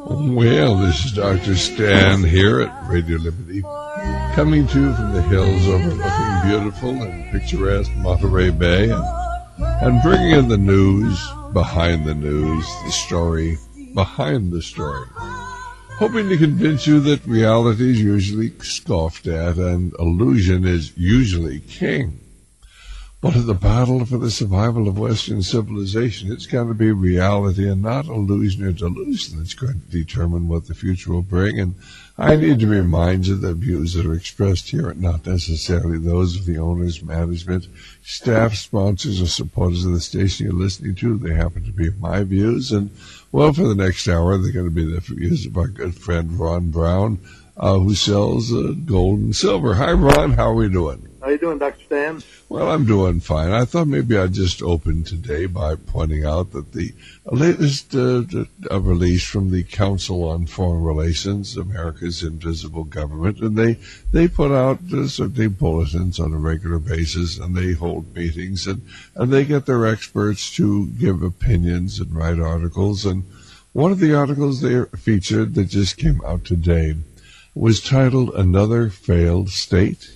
Well, this is Dr. Stan here at Radio Liberty, coming to you from the hills overlooking beautiful and picturesque Monterey Bay, and bringing in the news, behind the news, the story behind the story, hoping to convince you that reality is usually scoffed at and illusion is usually king. But in the battle for the survival of Western civilization, it's going to be reality and not illusion or delusion that's going to determine what the future will bring. And I need to remind you that views that are expressed here are not necessarily those of the owners, management, staff, sponsors, or supporters of the station you're listening to. They happen to be my views. And, well, for the next hour, they're going to be the views of our good friend Ron Brown, who sells gold and silver. Hi, Ron. How are we doing? How you doing, Dr. Stan? Well, I'm doing fine. I thought maybe I'd just open today by pointing out that the latest release from the Council on Foreign Relations, America's Invisible Government, and they put out certainly bulletins on a regular basis, and they hold meetings, and they get their experts to give opinions and write articles. And one of the articles they featured that just came out today was titled "Another Failed State?"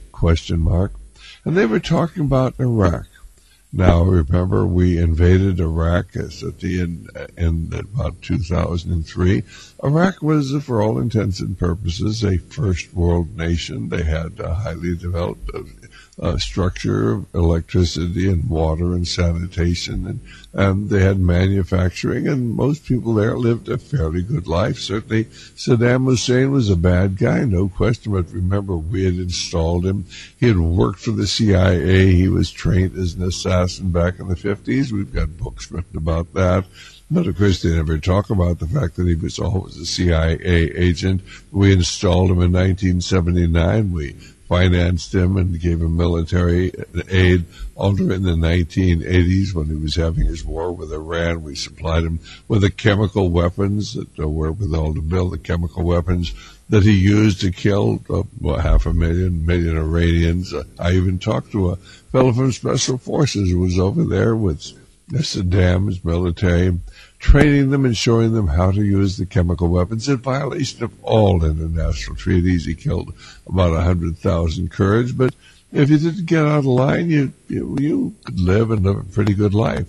And they were talking about Iraq. Now, remember, we invaded Iraq in about 2003. Iraq was, for all intents and purposes, a first world nation. They had a highly developed structure of electricity and water and sanitation, and they had manufacturing, and most people there lived a fairly good life. Certainly, Saddam Hussein was a bad guy, no question, but remember, we had installed him. He had worked for the CIA. He was trained as an assassin back in the 50s. We've got books written about that. But, of course, they never talk about the fact that he was always a CIA agent. We installed him in 1979. We financed him and gave him military aid all during the 1980s when he was having his war with Iran. We supplied him with the chemical weapons that wherewithal to build the chemical weapons that he used to kill 500,000 Iranians. I even talked to a fellow from Special Forces who was over there with Saddam's military, training them and showing them how to use the chemical weapons in violation of all international treaties. He killed about 100,000 Kurds, but if you didn't get out of line, you could live a pretty good life.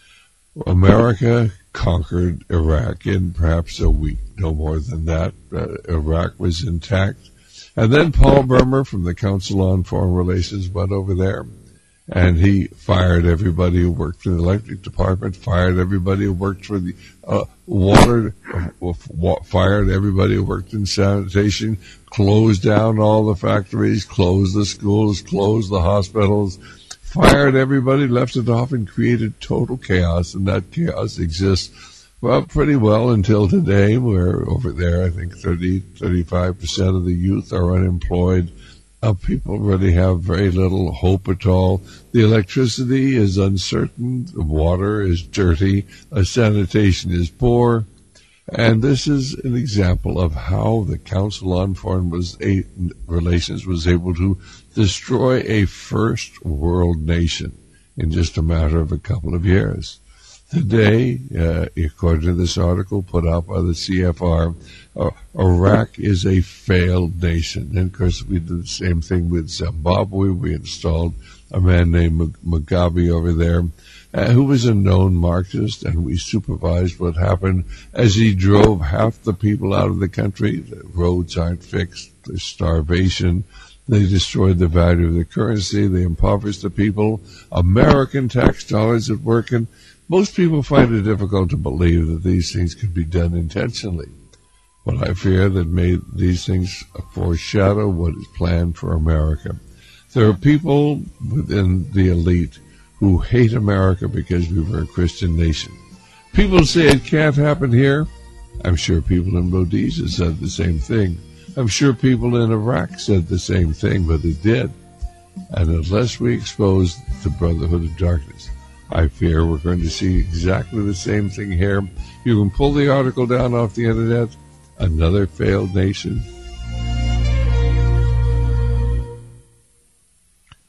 America conquered Iraq in perhaps a week, no more than that. Iraq was intact. And then Paul Bremer from the Council on Foreign Relations went over there, and he fired everybody who worked for the electric department, fired everybody who worked for the water, fired everybody who worked in sanitation, closed down all the factories, closed the schools, closed the hospitals, fired everybody, left it off, and created total chaos. And that chaos exists, well, pretty well until today, where over there I think 35% of the youth are unemployed. People really have very little hope at all. The electricity is uncertain. The water is dirty. Sanitation is poor. And this is an example of how the Council on Foreign Relations was able to destroy a first world nation in just a matter of a couple of years. Today, according to this article put out by the CFR, Iraq is a failed nation. And, of course, we did the same thing with Zimbabwe. We installed a man named Mugabe over there, who was a known Marxist, and we supervised what happened as he drove half the people out of the country. The roads aren't fixed. There's starvation. They destroyed the value of the currency. They impoverished the people. American tax dollars at work, and most people find it difficult to believe that these things could be done intentionally. But I fear that these things foreshadow what is planned for America. There are people within the elite who hate America because we were a Christian nation. People say it can't happen here. I'm sure people in Rhodesia said the same thing. I'm sure people in Iraq said the same thing, but it did. And unless we expose the Brotherhood of Darkness, I fear we're going to see exactly the same thing here. You can pull the article down off the internet. Another failed nation.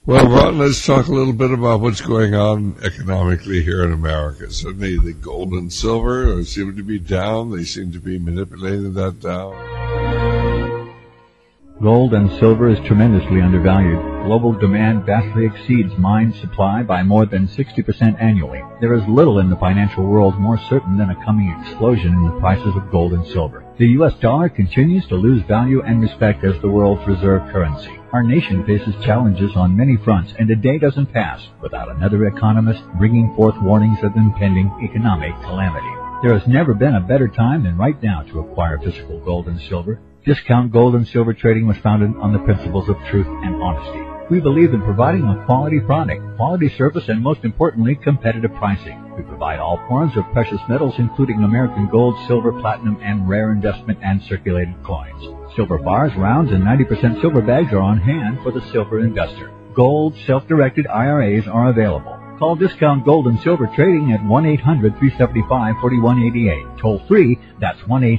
Well, Ron, let's talk a little bit about what's going on economically here in America. Certainly the gold and silver seem to be down. They seem to be manipulating that down. Gold and silver is tremendously undervalued. Global demand vastly exceeds mine supply by more than 60% annually. There is little in the financial world more certain than a coming explosion in the prices of gold and silver. The U.S. dollar continues to lose value and respect as the world's reserve currency. Our nation faces challenges on many fronts, and a day doesn't pass without another economist bringing forth warnings of impending economic calamity. There has never been a better time than right now to acquire physical gold and silver. Discount Gold and Silver Trading was founded on the principles of truth and honesty. We believe in providing a quality product, quality service, and most importantly, competitive pricing. We provide all forms of precious metals, including American gold, silver, platinum, and rare investment and circulated coins. Silver bars, rounds, and 90% silver bags are on hand for the silver investor. Gold self-directed IRAs are available. Call Discount Gold and Silver Trading at 1-800-375-4188. Toll free, that's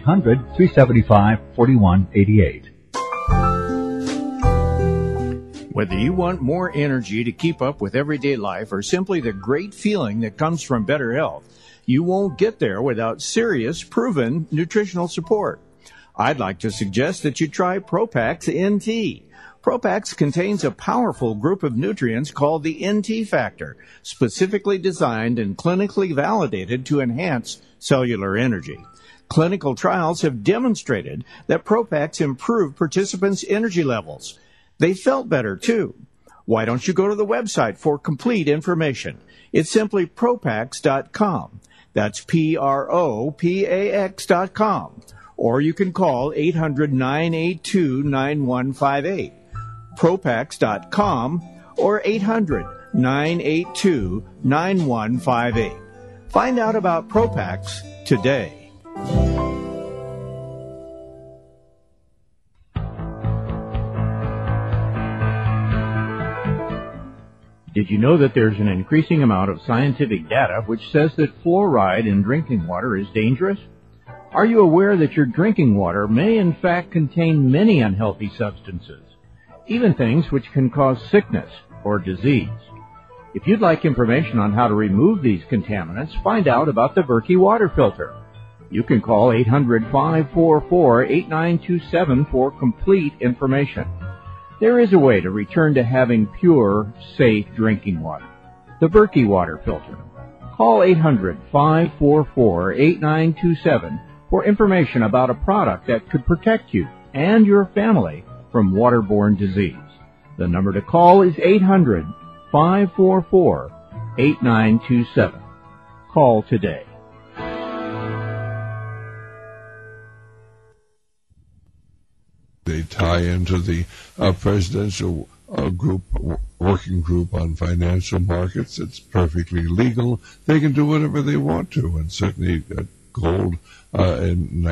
1-800-375-4188. Whether you want more energy to keep up with everyday life or simply the great feeling that comes from better health, you won't get there without serious, proven nutritional support. I'd like to suggest that you try Propax NT. Propax contains a powerful group of nutrients called the NT factor, specifically designed and clinically validated to enhance cellular energy. Clinical trials have demonstrated that Propax improved participants' energy levels. They felt better, too. Why don't you go to the website for complete information? It's simply Propax.com. That's Propax.com. Or you can call 800-982-9158. Propax.com or 800-982-9158. Find out about Propax today. Did you know that there's an increasing amount of scientific data which says that fluoride in drinking water is dangerous? Are you aware that your drinking water may in fact contain many unhealthy substances, even things which can cause sickness or disease? If you'd like information on how to remove these contaminants, find out about the Berkey water filter. You can call 800-544-8927 for complete information. There is a way to return to having pure, safe drinking water. The Berkey water filter. Call 800-544-8927 for information about a product that could protect you and your family from waterborne disease. The number to call is 800-544-8927. Call today. They tie into the presidential working group on financial markets. It's perfectly legal. They can do whatever they want to, and certainly gold in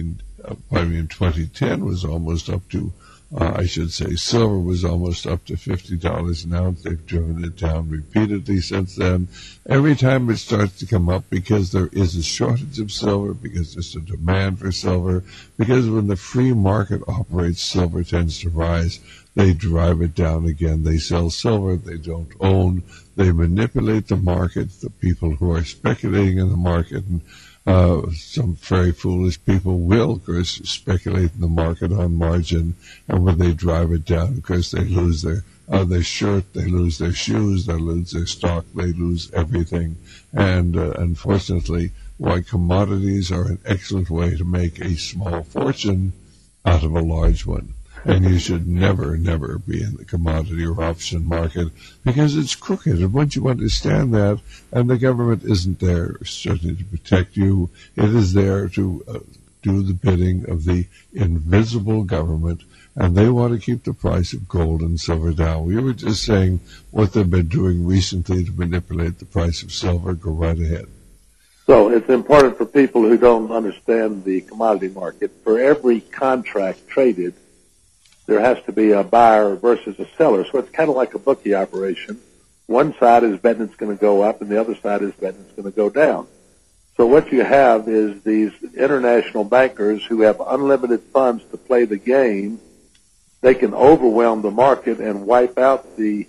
2010 was almost up to, silver was almost up to $50 an ounce. They've driven it down repeatedly since then. Every time it starts to come up, because there is a shortage of silver, because there's a demand for silver, because when the free market operates, silver tends to rise. They drive it down again. They sell silver they don't own. They manipulate the market, the people who are speculating in the market, and some very foolish people will, of course, speculate in the market on margin, and when they drive it down, of course, they lose their shirt, they lose their shoes, they lose their stock, they lose everything. And unfortunately, while commodities are an excellent way to make a small fortune out of a large one, and you should never, never be in the commodity or option market because it's crooked. And once you understand that, and the government isn't there certainly to protect you, it is there to do the bidding of the invisible government, and they want to keep the price of gold and silver down. We were just saying what they've been doing recently to manipulate the price of silver. Go right ahead. So it's important for people who don't understand the commodity market. For every contract traded, there has to be a buyer versus a seller. So it's kind of like a bookie operation. One side is betting it's going to go up, and the other side is betting it's going to go down. So what you have is these international bankers who have unlimited funds to play the game. They can overwhelm the market and wipe out the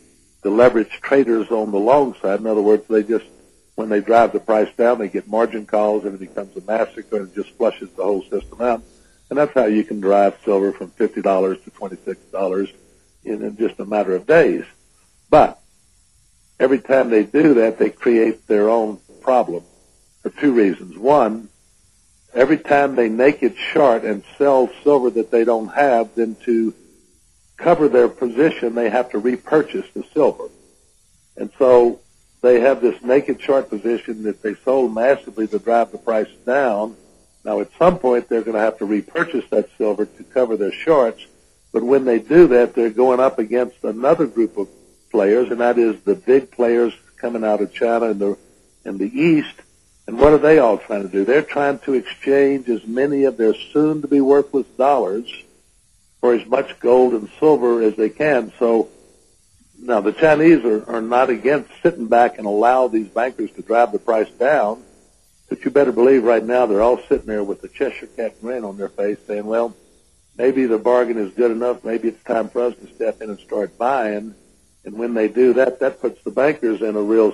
the leveraged traders on the long side. In other words, they just, when they drive the price down, they get margin calls and it becomes a massacre and it just flushes the whole system out. And that's how you can drive silver from $50 to $26 in just a matter of days. But every time they do that, they create their own problem for two reasons. One, every time they naked short and sell silver that they don't have, then to cover their position, they have to repurchase the silver. And so they have this naked short position that they sold massively to drive the price down. Now, at some point, they're going to have to repurchase that silver to cover their shorts. But when they do that, they're going up against another group of players, and that is the big players coming out of China and the East. And what are they all trying to do? They're trying to exchange as many of their soon-to-be worthless dollars for as much gold and silver as they can. So now the Chinese are not against sitting back and allow these bankers to drive the price down, but you better believe right now they're all sitting there with the Cheshire Cat grin on their face saying, well, maybe the bargain is good enough. Maybe it's time for us to step in and start buying. And when they do that, that puts the bankers in a real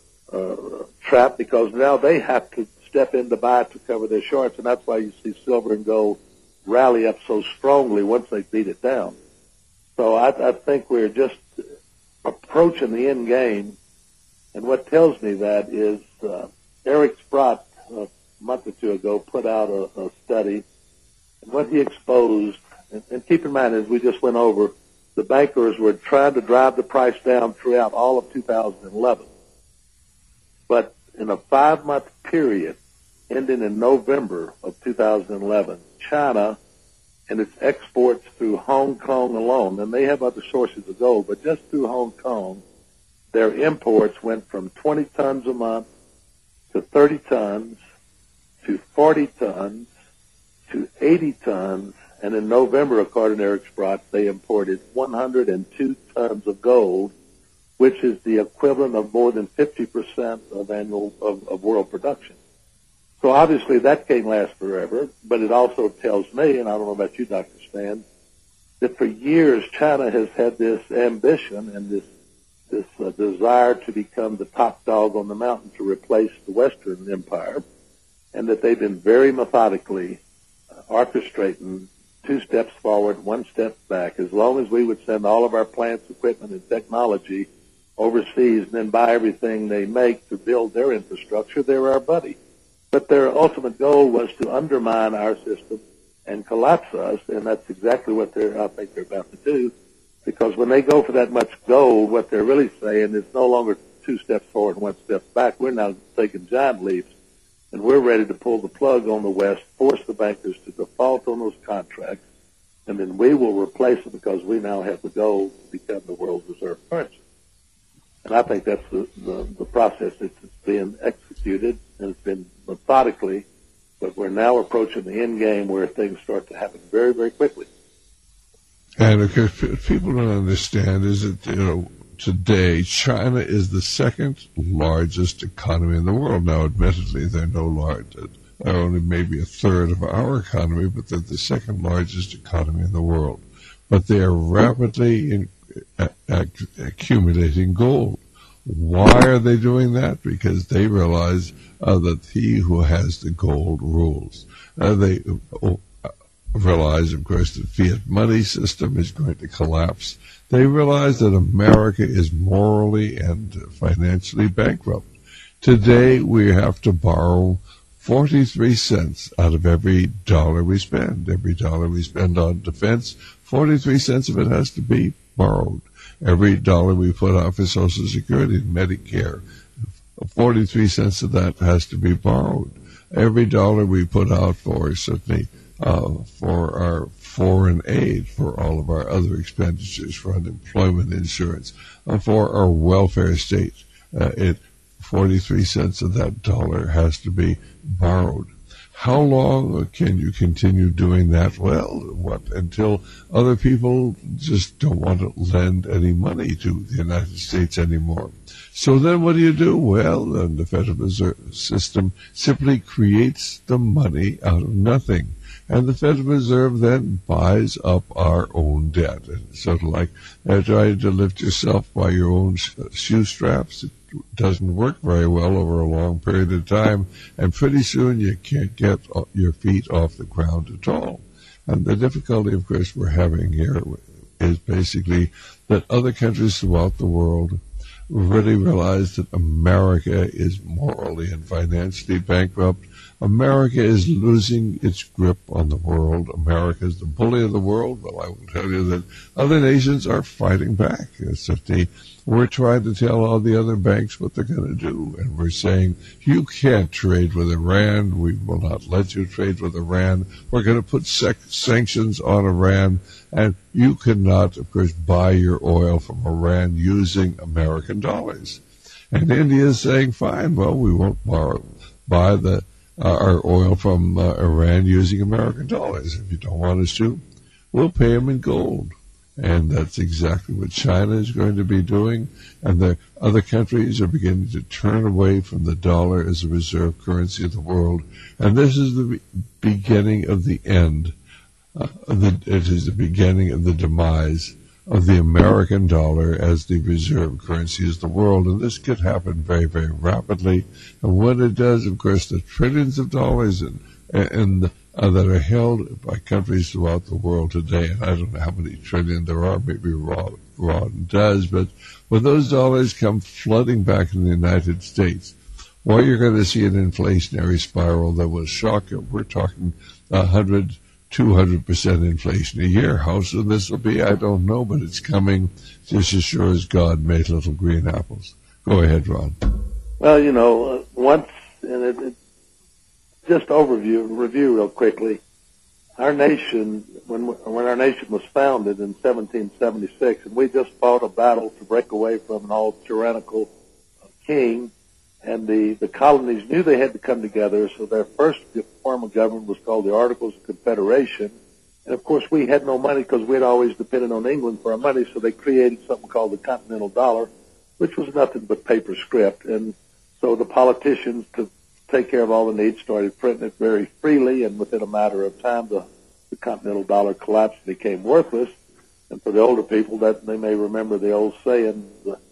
trap, because now they have to step in to buy to cover their shorts, and that's why you see silver and gold rally up so strongly once they beat it down. So I think we're just approaching the end game, and what tells me that is Eric Sprott a month or two ago put out a study, and what he exposed, and keep in mind, as we just went over, the bankers were trying to drive the price down throughout all of 2011. But in a 5-month period ending in November of 2011, China and its exports through Hong Kong alone, and they have other sources of gold, but just through Hong Kong, their imports went from 20 tons a month to 30 tons to 40 tons to 80 tons, and in November, according to Eric Sprott, they imported 102 tons of gold, which is the equivalent of more than 50% of annual of world production. So obviously that can't last forever, but it also tells me, and I don't know about you, Dr. Stan, that for years China has had this ambition and this desire to become the top dog on the mountain to replace the Western Empire, and that they've been very methodically orchestrating 2 steps forward, 1 step back. As long as we would send all of our plants, equipment, and technology overseas and then buy everything they make to build their infrastructure, they're our buddy. But their ultimate goal was to undermine our system and collapse us, and that's exactly what I think they're about to do, because when they go for that much gold, what they're really saying is no longer 2 steps forward and 1 step back. We're now taking giant leaps, and we're ready to pull the plug on the West, force the bankers to default on those contracts, and then we will replace them because we now have the gold to become the world's reserve currency. And I think that's the process that's being executed, and it's been methodically, but we're now approaching the end game where things start to happen very, very quickly. And of course, people don't understand is that, today China is the 2nd largest economy in the world. Now, admittedly, they're only maybe 1/3 of our economy, but they're the 2nd largest economy in the world. But they are rapidly accumulating gold. Why are they doing that? Because they realize that he who has the gold rules. They realize, of course, the fiat money system is going to collapse. They realize that America is morally and financially bankrupt. Today, we have to borrow 43 cents out of every dollar we spend. Every dollar we spend on defense, 43 cents of it has to be borrowed. Every dollar we put out for Social Security and Medicare, 43 cents of that has to be borrowed. Every dollar we put out for, certainly, for our foreign aid, for all of our other expenditures, for unemployment insurance, for our welfare state, 43 cents of that dollar has to be borrowed. How long can you continue doing that? Well, until other people just don't want to lend any money to the United States anymore. So then what do? Well, then the Federal Reserve System simply creates the money out of nothing. And the Federal Reserve then buys up our own debt. And it's sort of like trying to lift yourself by your own shoe straps. It doesn't work very well over a long period of time, and pretty soon you can't get your feet off the ground at all. And the difficulty, of course, we're having here is basically that other countries throughout the world really realize that America is morally and financially bankrupt. America is losing its grip on the world. America is the bully of the world. Well, I will tell you that other nations are fighting back. We're trying to tell all the other banks what they're going to do. And we're saying, you can't trade with Iran. We will not let you trade with Iran. We're going to put sanctions on Iran. And you cannot, of course, buy your oil from Iran using American dollars. And India is saying, fine, well, we won't buy our oil from Iran using American dollars. If you don't want us to, we'll pay them in gold. And that's exactly what China is going to be doing. And the other countries are beginning to turn away from the dollar as a reserve currency of the world. And this is the beginning of the end. It is the beginning of the demise of the American dollar as the reserve currency of the world. And this could happen very, very rapidly. And when it does, of course, the trillions of dollars that are held by countries throughout the world today, and I don't know how many trillion there are, maybe Ron does, but when those dollars come flooding back in the United States, well, you're going to see an inflationary spiral that will shock you. We're talking 100, 200% inflation a year. How soon this will be, I don't know, but it's coming just as sure as God made little green apples. Go ahead, Ron. Well, once, and just review real quickly. Our nation, when our nation was founded in 1776, and we just fought a battle to break away from an all-tyrannical king, and the colonies knew they had to come together, so their first form of government was called the Articles of Confederation. And, of course, we had no money because we had always depended on England for our money, so they created something called the Continental Dollar, which was nothing but paper script. And so the politicians, to take care of all the needs, started printing it very freely, and within a matter of time, the Continental Dollar collapsed and became worthless. And for the older people, that they may remember the old saying,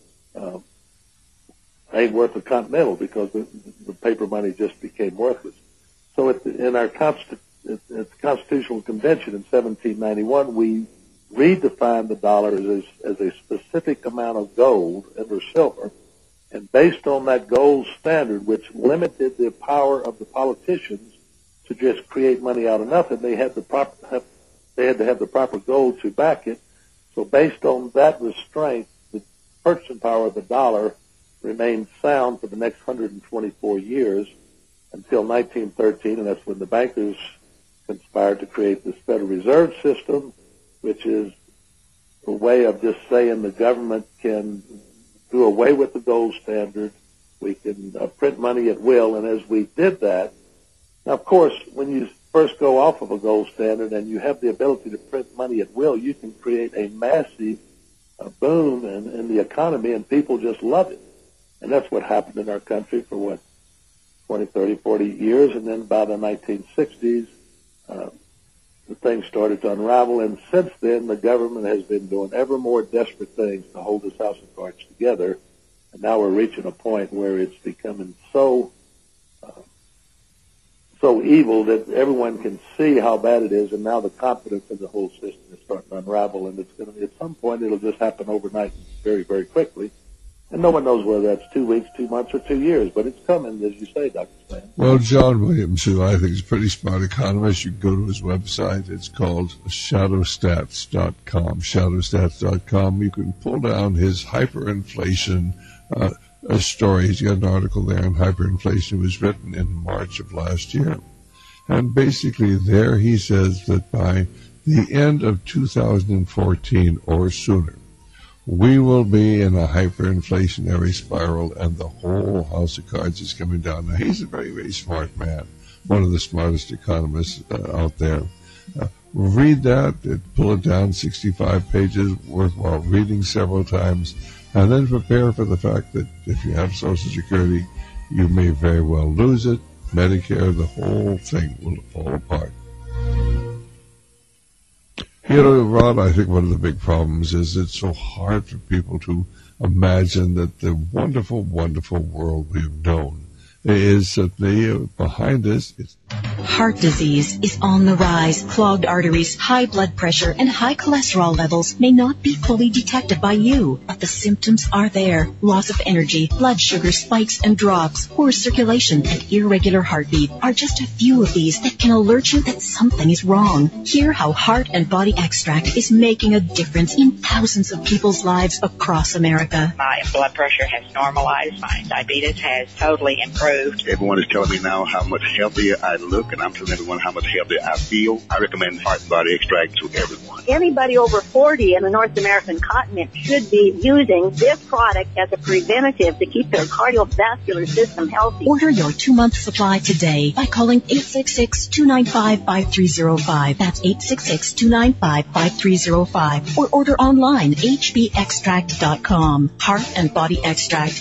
ain't worth a Continental, because the paper money just became worthless. So in our at the Constitutional Convention in 1791, we redefined the dollar as a specific amount of gold and/or silver. And based on that gold standard, which limited the power of the politicians to just create money out of nothing, they had to have the proper gold to back it. So based on that restraint, the purchasing power of the dollar remained sound for the next 124 years until 1913, and that's when the bankers conspired to create this Federal Reserve System, which is a way of just saying the government can do away with the gold standard. We can print money at will, and as we did that, now, of course, when you first go off of a gold standard and you have the ability to print money at will, you can create a massive boom in the economy, and people just love it. And that's what happened in our country for, 20, 30, 40 years, and then by the 1960s, the things started to unravel, and since then, the government has been doing ever more desperate things to hold this house of cards together, and now we're reaching a point where it's becoming so evil that everyone can see how bad it is, and now the confidence in the whole system is starting to unravel, and it's going to, at some point, it'll just happen overnight very, very quickly. And no one knows whether that's 2 weeks, 2 months, or 2 years, but it's coming, as you say, Dr. Stan. Well, John Williams, who I think is a pretty smart economist, you can go to his website. It's called shadowstats.com. Shadowstats.com. You can pull down his hyperinflation story. He's got an article there on hyperinflation. It was written in March of last year. And basically there he says that by the end of 2014 or sooner, we will be in a hyperinflationary spiral, and the whole house of cards is coming down. Now, he's a very, very smart man. one of the smartest economists out there. Read that, pull it down 65 pages, worthwhile reading several times, and then prepare for the fact that if you have Social Security, you may very well lose it. Medicare, the whole thing will fall apart. You know, Rod, I think one of the big problems is it's so hard for people to imagine that the wonderful, wonderful world we've known is that behind us is Heart disease is on the rise. Clogged arteries, high blood pressure, and high cholesterol levels may not be fully detected by you, but the symptoms are there. Loss of energy, blood sugar spikes and drops, poor circulation, and irregular heartbeat are just a few of these that can alert you that something is wrong. Hear how Heart and Body Extract is making a difference in thousands of people's lives across America. My blood pressure has normalized. My diabetes has totally improved. Everyone is telling me now how much healthier I look, and I'm telling everyone how much healthier I feel. I recommend Heart and Body Extract to everyone. Anybody over 40 in the North American continent should be using this product as a preventative to keep their cardiovascular system healthy. Order your 2-month supply today by calling 866-295-5305. That's 866-295-5305. Or order online, hbextract.com. Heart and Body Extract,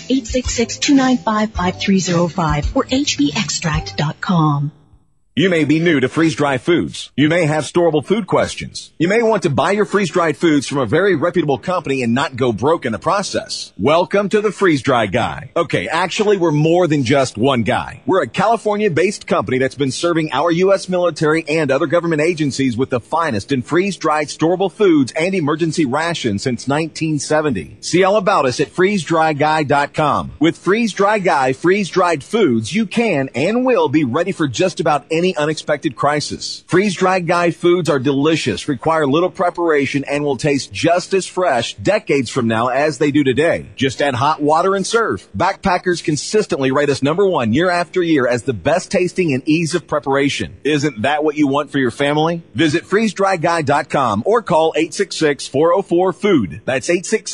866-295-5305 or hbextract.com. You may be new to freeze-dried foods. You may have storable food questions. You may want to buy your freeze-dried foods from a very reputable company and not go broke in the process. Welcome to the Freeze-Dry Guy. Okay, actually, we're more than just one guy. We're a California-based company that's been serving our U.S. military and other government agencies with the finest in freeze-dried storable foods and emergency rations since 1970. See all about us at freezedryguy.com. With Freeze-Dry Guy freeze-dried foods, you can and will be ready for just about any unexpected crisis. Freeze-dried Guy foods are delicious, require little preparation, and will taste just as fresh decades from now as they do today. Just add hot water and serve. Backpackers consistently rate us #1 year after year as the best tasting and ease of preparation. Isn't that what you want for your family? Visit freezedryguy.com or call 866-404-FOOD. That's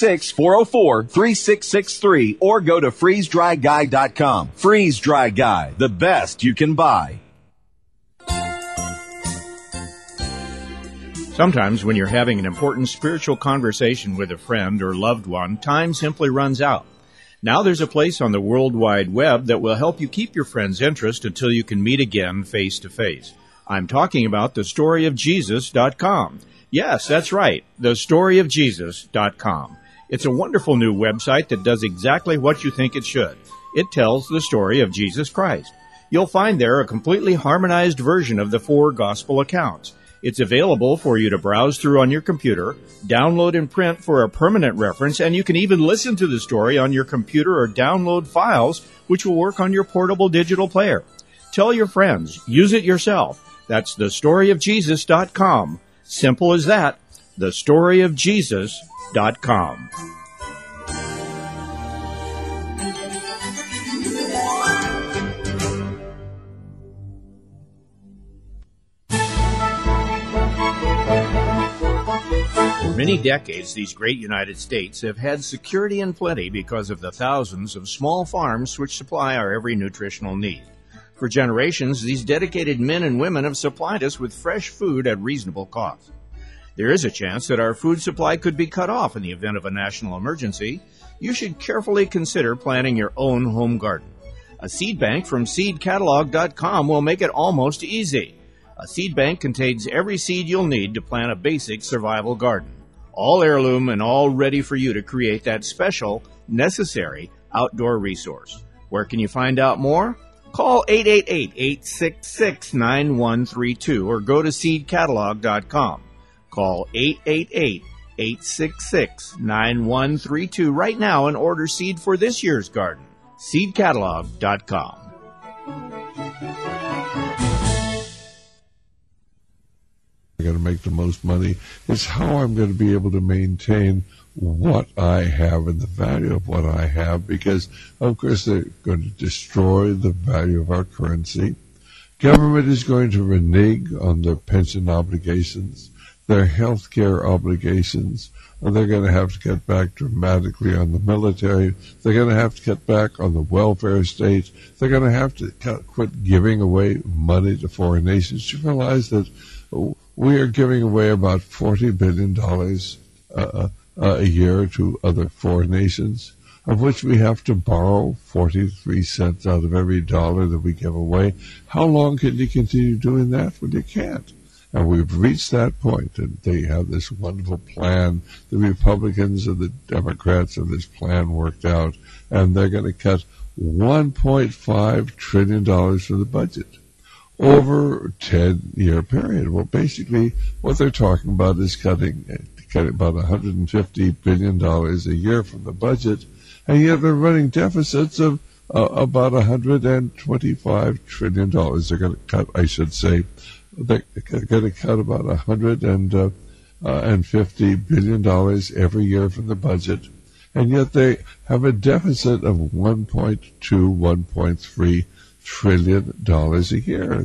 866-404-3663 or go to freezedryguy.com. Freeze-Dry Guy, the best you can buy. Sometimes when you're having an important spiritual conversation with a friend or loved one, time simply runs out. Now there's a place on the World Wide Web that will help you keep your friend's interest until you can meet again face to face. I'm talking about thestoryofjesus.com. Yes, that's right, thestoryofjesus.com. It's a wonderful new website that does exactly what you think it should. It tells the story of Jesus Christ. You'll find there a completely harmonized version of the 4 gospel accounts. It's available for you to browse through on your computer, download and print for a permanent reference, and you can even listen to the story on your computer or download files, which will work on your portable digital player. Tell your friends. Use it yourself. That's thestoryofjesus.com. Simple as that. thestoryofjesus.com. For many decades, these great United States have had security and plenty because of the thousands of small farms which supply our every nutritional need. For generations, these dedicated men and women have supplied us with fresh food at reasonable cost. There is a chance that our food supply could be cut off in the event of a national emergency. You should carefully consider planting your own home garden. A seed bank from seedcatalog.com will make it almost easy. A seed bank contains every seed you'll need to plant a basic survival garden. All heirloom and all ready for you to create that special, necessary outdoor resource. Where can you find out more? Call 888-866-9132 or go to seedcatalog.com. Call 888-866-9132 right now and order seed for this year's garden. seedcatalog.com. I got to make the most money. It's how I'm going to be able to maintain what I have and the value of what I have, because, of course, they're going to destroy the value of our currency. Government is going to renege on their pension obligations. their health care obligations. They're going to have to cut back dramatically on the military. They're going to have to cut back on the welfare state. They're going to have to quit giving away money to foreign nations. You realize that we are giving away about $40 billion a year to other foreign nations, of which we have to borrow 43 cents out of every dollar that we give away. How long can you continue doing that? Well, you can't. And we've reached that point, and they have this wonderful plan. The Republicans and the Democrats have this plan worked out, and they're going to cut $1.5 trillion from the budget over a 10-year period. Well, basically, what they're talking about is cutting about $150 billion a year from the budget, and yet they're running deficits of about $125 trillion. They're going to cut, I should say, they're going to cut about $150 billion every year from the budget, and yet they have a deficit of $1.3 trillion a year.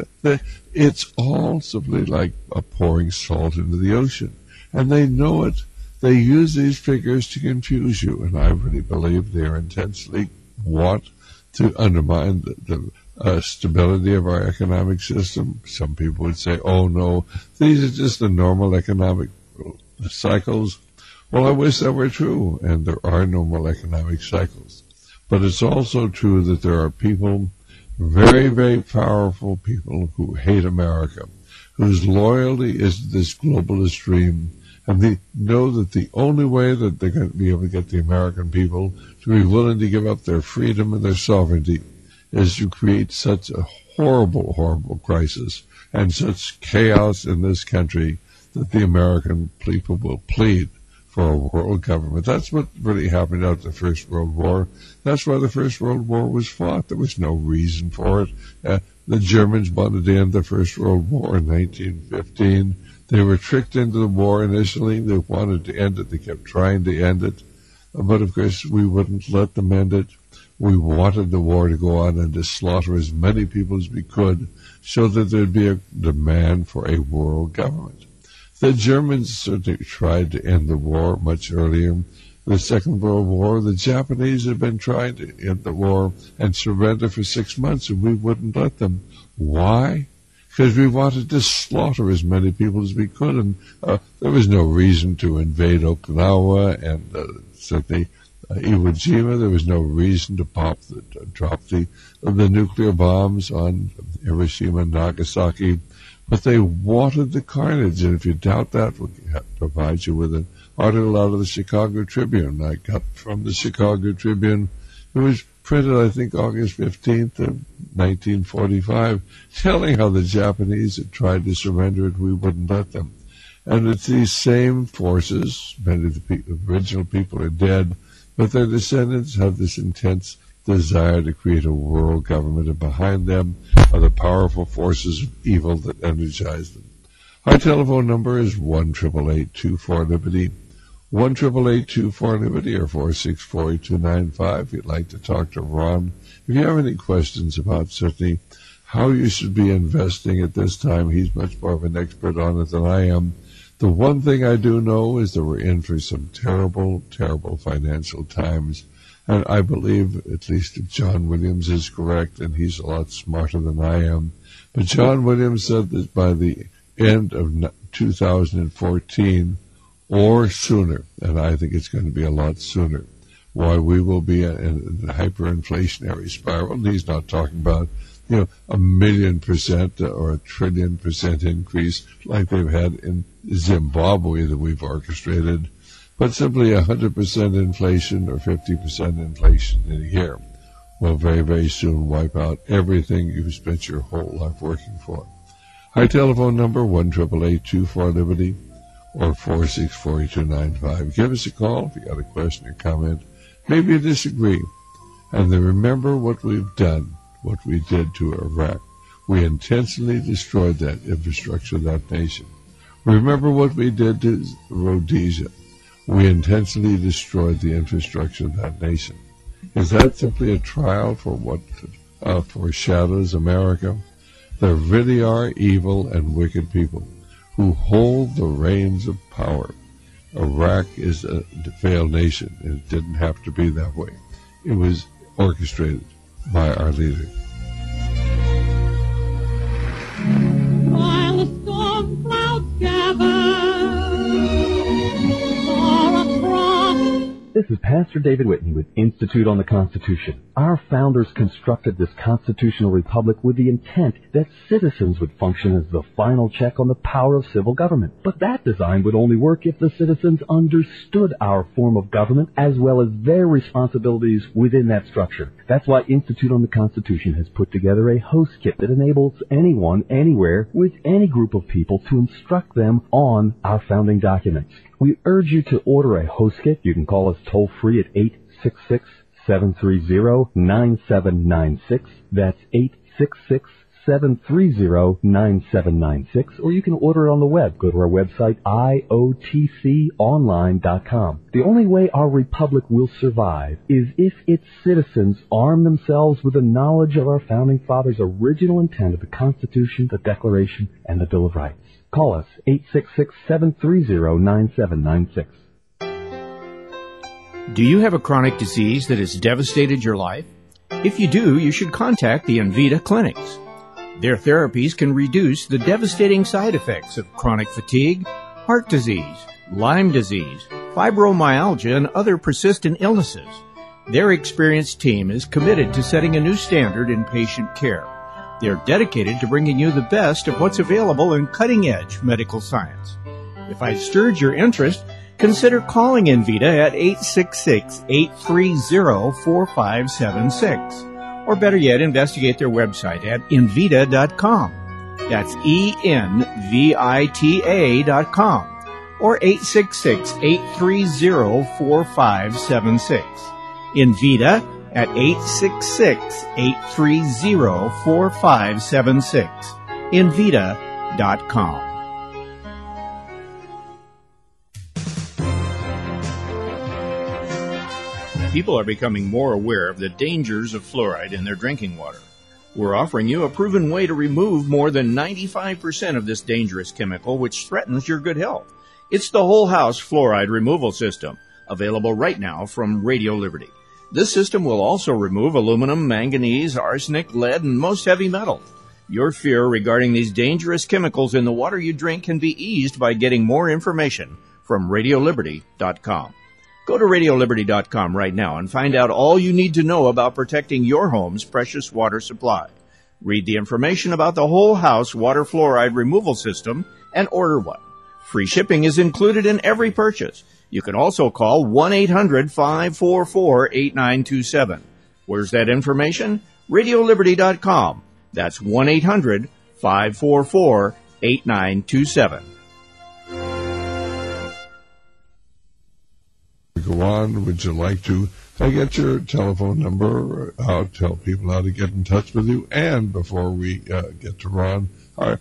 It's all simply like pouring salt into the ocean, and they know it. They use these figures to confuse you, and I really believe they intensely want to undermine the stability of our economic system. Some people would say, oh no, these are just the normal economic cycles. Well, I wish that were true, and there are normal economic cycles. But it's also true that there are people, very, very powerful people, who hate America, whose loyalty is this globalist dream, and they know that the only way that they're going to be able to get the American people to be willing to give up their freedom and their sovereignty is to create such a horrible, horrible crisis and such chaos in this country that the American people will plead for a world government. That's what really happened after the First World War. That's why the First World War was fought. There was no reason for it. The Germans wanted to end the First World War in 1915. They were tricked into the war initially. They wanted to end it. They kept trying to end it. But, of course, we wouldn't let them end it. We wanted the war to go on and to slaughter as many people as we could so that there'd be a demand for a world government. The Germans certainly tried to end the war much earlier. The Second World War, the Japanese had been trying to end the war and surrender for 6 months, and we wouldn't let them. Why? Because we wanted to slaughter as many people as we could, and there was no reason to invade Okinawa and certainly Iwo Jima. There was no reason to drop the nuclear bombs on Hiroshima and Nagasaki, but they wanted the carnage. And if you doubt that, we'll provide you with an article out of the Chicago Tribune. I got from the Chicago Tribune. It was printed, I think, August 15th of 1945, telling how the Japanese had tried to surrender it. We wouldn't let them. And it's these same forces. Many of the original people are dead, but their descendants have this intense desire to create a world government, and behind them are the powerful forces of evil that energize them. Our telephone number is 1-888-24-LIBERTY, 1-888-24-LIBERTY, or 464-8295 if you'd like to talk to Ron. If you have any questions about certainly how you should be investing at this time, he's much more of an expert on it than I am. The one thing I do know is that we're in for some terrible, terrible financial times. And I believe, at least if John Williams is correct, and he's a lot smarter than I am, but John Williams said that by the end of 2014 or sooner, and I think it's going to be a lot sooner, why we will be in a hyperinflationary spiral. And he's not talking about, 1,000,000% or 1,000,000,000% increase like they've had in Zimbabwe that we've orchestrated, but simply 100% inflation or 50% inflation in a year will very, very soon wipe out everything you've spent your whole life working for. Our telephone number, 1-888-24-LIBERTY or 464-8295. Give us a call if you got a question or comment. Maybe you disagree. And then remember what we've done, what we did to Iraq. We intentionally destroyed that infrastructure of that nation. Remember what we did to Rhodesia. We intentionally destroyed the infrastructure of that nation. Is that simply a trial for what foreshadows America? There really are evil and wicked people who hold the reins of power. Iraq is a failed nation, and it didn't have to be that way. It was orchestrated by our leader. While the storm clouds gather far across. This is Pastor David Whitney with Institute on the Constitution. Our founders constructed this constitutional republic with the intent that citizens would function as the final check on the power of civil government. But that design would only work if the citizens understood our form of government as well as their responsibilities within that structure. That's why Institute on the Constitution has put together a host kit that enables anyone, anywhere, with any group of people to instruct them on our founding documents. We urge you to order a host kit. You can call us toll-free at 866-730-9796. That's 866-730-9796. Or you can order it on the web. Go to our website, iotconline.com. The only way our republic will survive is if its citizens arm themselves with the knowledge of our founding fathers' original intent of the Constitution, the Declaration, and the Bill of Rights. Call us, 866-730-9796. Do you have a chronic disease that has devastated your life? If you do, you should contact the Envita clinics. Their therapies can reduce the devastating side effects of chronic fatigue, heart disease, Lyme disease, fibromyalgia, and other persistent illnesses. Their experienced team is committed to setting a new standard in patient care. They're dedicated to bringing you the best of what's available in cutting-edge medical science. If I stirred your interest, consider calling Envita at 866-830-4576. Or better yet, investigate their website at envita.com. That's ENVITA.com. Or 866-830-4576. Envita at 866-830-4576. Envita.com. People are becoming more aware of the dangers of fluoride in their drinking water. We're offering you a proven way to remove more than 95% of this dangerous chemical which threatens your good health. It's the Whole House Fluoride Removal System, available right now from Radio Liberty. This system will also remove aluminum, manganese, arsenic, lead, and most heavy metals. Your fear regarding these dangerous chemicals in the water you drink can be eased by getting more information from RadioLiberty.com. Go to RadioLiberty.com right now and find out all you need to know about protecting your home's precious water supply. Read the information about the Whole House Water Fluoride Removal System and order one. Free shipping is included in every purchase. You can also call 1-800-544-8927. Where's that information? RadioLiberty.com. That's 1-800-544-8927. Go on. Would you like to get your telephone number out, tell people how to get in touch with you? And before we get to Ron, our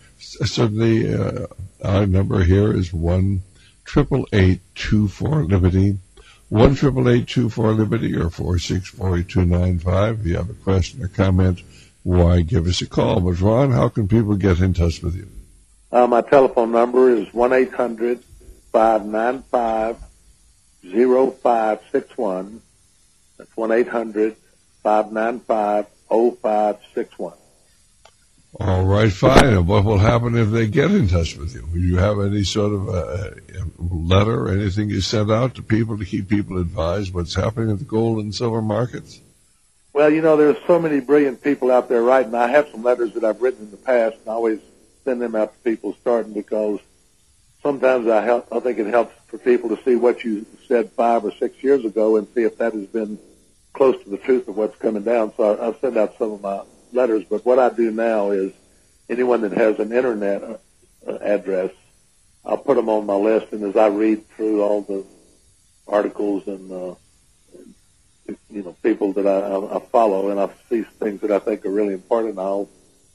number here is 1-888-24-LIBERTY, 1-888-24-LIBERTY, or 464-8295. If you have a question or comment, why, give us a call. But Ron, how can people get in touch with you? My telephone number is 1-800-595-0561. That's 1-800-595-0561. All right, fine. And what will happen if they get in touch with you? Will you have any sort of a letter or anything you send out to people to keep people advised what's happening at the gold and silver markets? Well, there's so many brilliant people out there writing. I have some letters that I've written in the past, and I always send them out to people starting because sometimes I think it helps for people to see what you said 5 or 6 years ago and see if that has been close to the truth of what's coming down. So I'll send out some of my letters. But what I do now is anyone that has an internet address, I'll put them on my list. And as I read through all the articles and people that I follow, and I see things that I think are really important, I'll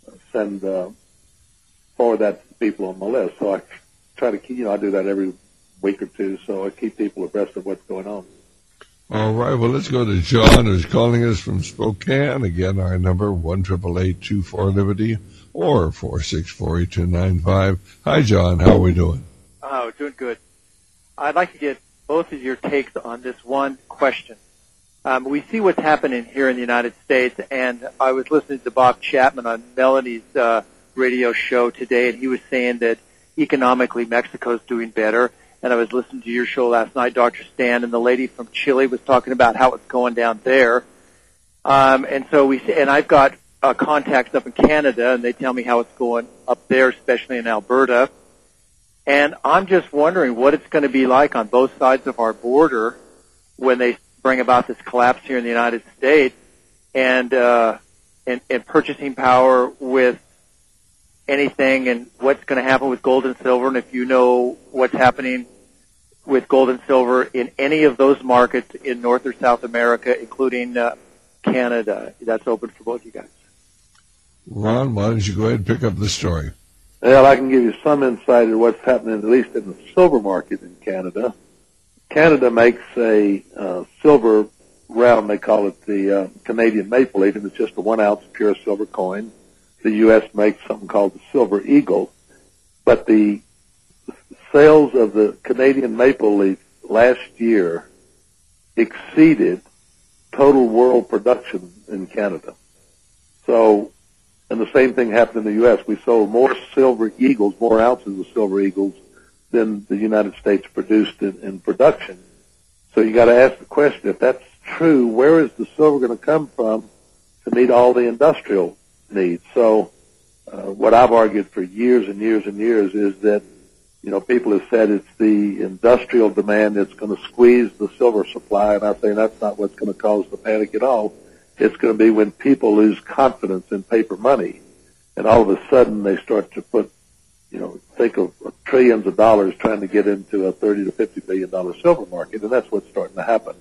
forward that to people on my list. So I try to keep, I do that every week or two, so I keep people abreast of what's going on. All right, well, let's go to John, who's calling us from Spokane. Again, our number, 1-888-24-LIBERTY, or 464-8295. Hi, John. How are we doing? Oh, doing good. I'd like to get both of your takes on this one question. We see what's happening here in the United States, and I was listening to Bob Chapman on Melanie's radio show today, and he was saying that economically Mexico's doing better. And I was listening to your show last night, Dr. Stan, and the lady from Chile was talking about how it's going down there. And I've got contacts up in Canada, and they tell me how it's going up there, especially in Alberta. And I'm just wondering what it's going to be like on both sides of our border when they bring about this collapse here in the United States, and purchasing power with anything, and what's going to happen with gold and silver, and if you know what's happening with gold and silver in any of those markets in North or South America, including Canada. That's open for both you guys. Ron, why don't you go ahead and pick up the story? Well, I can give you some insight into what's happening, at least in the silver market in Canada. Canada makes a silver round, they call it the Canadian Maple Leaf, and it's just a 1 ounce pure silver coin. The U.S. makes something called the Silver Eagle, but the sales of the Canadian Maple Leaf last year exceeded total world production in Canada. So, and the same thing happened in the U.S. We sold more Silver Eagles, more ounces of Silver Eagles than the United States produced in production. So you got to ask the question, if that's true, where is the silver going to come from to meet all the industrial needs? So what I've argued for years and years and years is that, you know, people have said it's the industrial demand that's going to squeeze the silver supply, and I say that's not what's going to cause the panic at all. It's going to be when people lose confidence in paper money, and all of a sudden they start to put, you know, think of trillions of dollars trying to get into a $30 to $50 billion silver market, and that's what's starting to happen.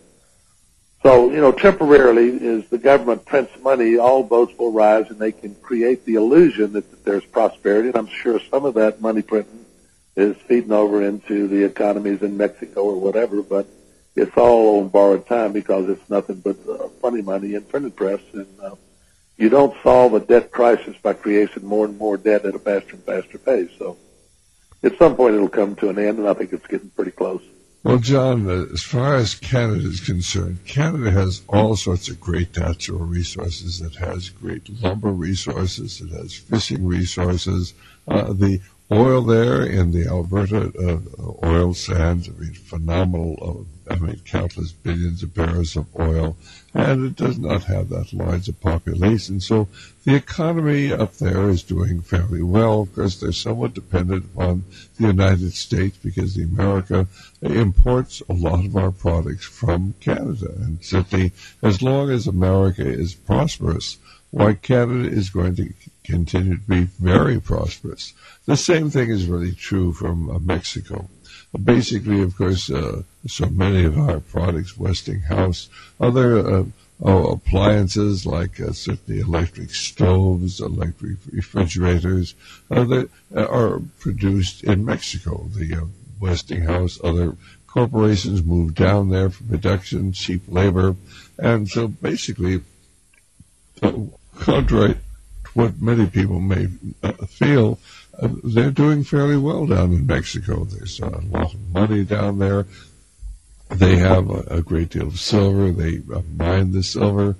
So, you know, temporarily, as the government prints money, all boats will rise, and they can create the illusion that there's prosperity. And I'm sure some of that money printing is feeding over into the economies in Mexico or whatever, but it's all on borrowed time because it's nothing but funny money and printed press. And you don't solve a debt crisis by creating more and more debt at a faster and faster pace. So at some point it'll come to an end, and I think it's getting pretty close. Well, John, as far as Canada is concerned, Canada has all sorts of great natural resources. It has great lumber resources. It has fishing resources. The oil there in the Alberta oil sands, I mean, phenomenal, countless billions of barrels of oil, and it does not have that large a population. So the economy up there is doing fairly well. Of course, they're somewhat dependent upon the United States because America imports a lot of our products from Canada. And certainly, as long as America is prosperous, why Canada is going to continue to be very prosperous. The same thing is really true from Mexico. Basically, of course, so many of our products, Westinghouse, other appliances like certainly electric stoves, electric refrigerators, that are produced in Mexico. The Westinghouse, other corporations move down there for production, cheap labor, and so basically, contrary to what many people may feel, they're doing fairly well down in Mexico. There's a lot of money down there. They have a great deal of silver. They mine the silver.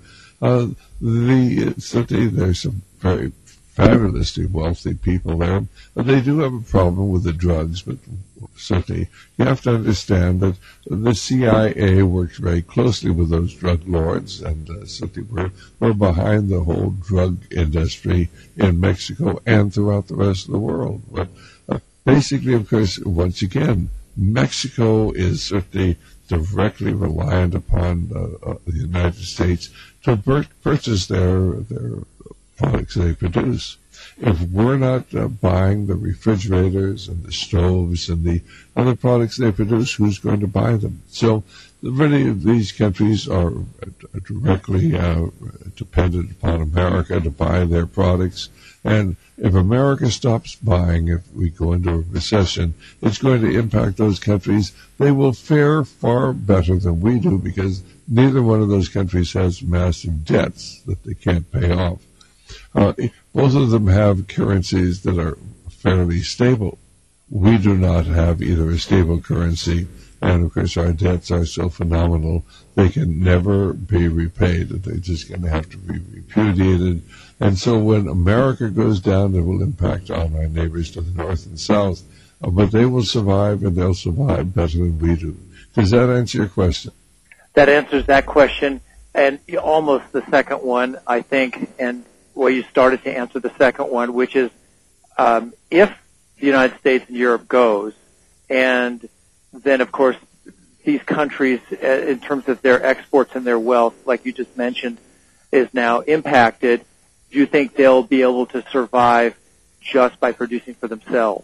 Certainly there's some very fabulously wealthy people there. But they do have a problem with the drugs, but certainly you have to understand that the CIA works very closely with those drug lords, and certainly we're behind the whole drug industry in Mexico and throughout the rest of the world. But basically, of course, once again, Mexico is certainly directly reliant upon the United States to purchase their products they produce. If we're not buying the refrigerators and the stoves and the other products they produce, who's going to buy them? So many of these countries are directly dependent upon America to buy their products. And if America stops buying, if we go into a recession, it's going to impact those countries. They will fare far better than we do because neither one of those countries has massive debts that they can't pay off. But Both of them have currencies that are fairly stable. We do not have either a stable currency, and of course our debts are so phenomenal they can never be repaid. They're just going to have to be repudiated. And so when America goes down, it will impact on our neighbors to the north and south. But they will survive, and they'll survive better than we do. Does that answer your question? That answers that question, and almost the second one, I think, and well, you started to answer the second one, which is if the United States and Europe goes, and then, of course, these countries, in terms of their exports and their wealth, like you just mentioned, is now impacted, do you think they'll be able to survive just by producing for themselves?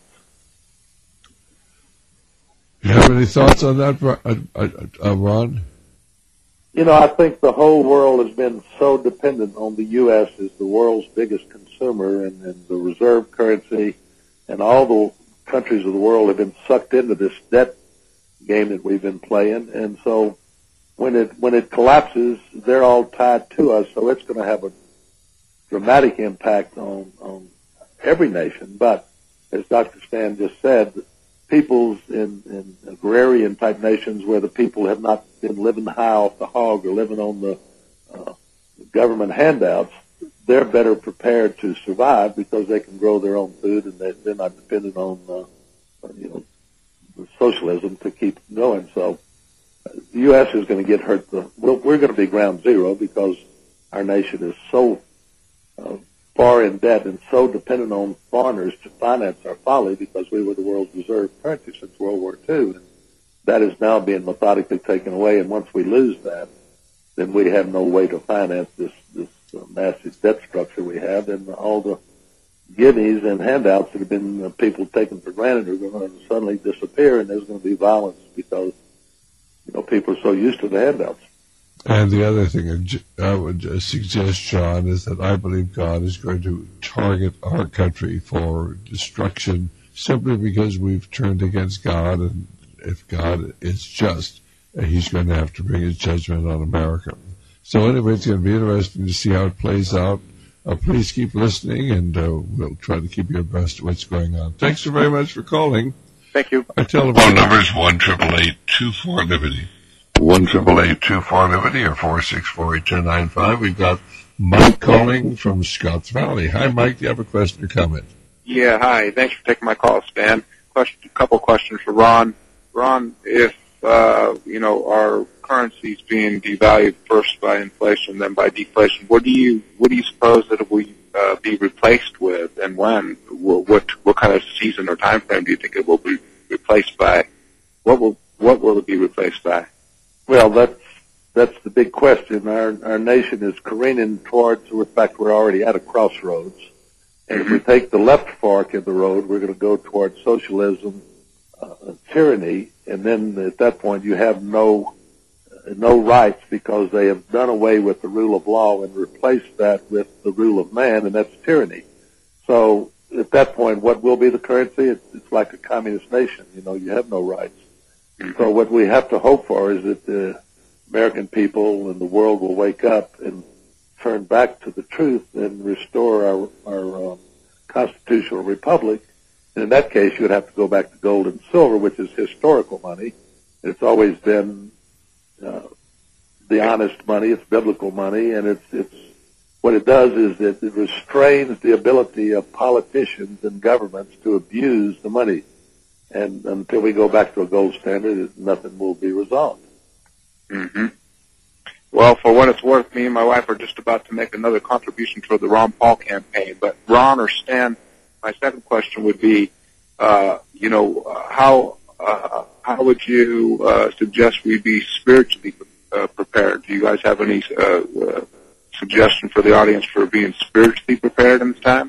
Do you have any thoughts on that, Ron? I think the whole world has been so dependent on the U.S. as the world's biggest consumer, and the reserve currency, and all the countries of the world have been sucked into this debt game that we've been playing. And so when it collapses, they're all tied to us, so it's going to have a dramatic impact on every nation. But as Dr. Stan just said, peoples in agrarian-type nations where the people have not been living high off the hog or living on the government handouts, they're better prepared to survive because they can grow their own food and they're not dependent on socialism to keep going. So the U.S. is going to get hurt. We're going to be ground zero because our nation is so far in debt and so dependent on foreigners to finance our folly because we were the world's reserve currency since World War II. And that is now being methodically taken away, and once we lose that, then we have no way to finance this massive debt structure we have, and all the guineas and handouts that have been people taken for granted are going to suddenly disappear, and there's going to be violence because people are so used to the handouts. And the other thing I would suggest, John, is that I believe God is going to target our country for destruction simply because we've turned against God, and if God is just, he's going to have to bring his judgment on America. So anyway, it's going to be interesting to see how it plays out. Please keep listening, and we'll try to keep you abreast of what's going on. Thanks so very much for calling. Thank you. Our telephone number is 1-888-24-LIBERTY. 1-888-24-LIBERTY or 464-8295. We've got Mike calling from Scotts Valley. Hi, Mike. Do you have a question or comment? Yeah, hi. Thanks for taking my call, Stan. A couple questions for Ron. Ron, if our currency's being devalued first by inflation, then by deflation, what do you suppose that it will be replaced with, and when? What kind of season or time frame do you think it will be replaced by? What will it be replaced by? Well, that's the big question. Our nation is careening towards, in fact, we're already at a crossroads. And if we take the left fork of the road, we're going to go towards socialism, tyranny, and then at that point you have no rights because they have done away with the rule of law and replaced that with the rule of man, and that's tyranny. So at that point, what will be the currency? It's like a communist nation. You have no rights. So what we have to hope for is that the American people and the world will wake up and turn back to the truth and restore our constitutional republic. And in that case, you'd have to go back to gold and silver, which is historical money. It's always been the honest money. It's biblical money, and it's what it does is it restrains the ability of politicians and governments to abuse the money. And until we go back to a gold standard, nothing will be resolved. Mm-hmm. Well, for what it's worth, me and my wife are just about to make another contribution toward the Ron Paul campaign. But Ron or Stan, my second question would be, how would you suggest we be spiritually prepared? Do you guys have any suggestion for the audience for being spiritually prepared in this time?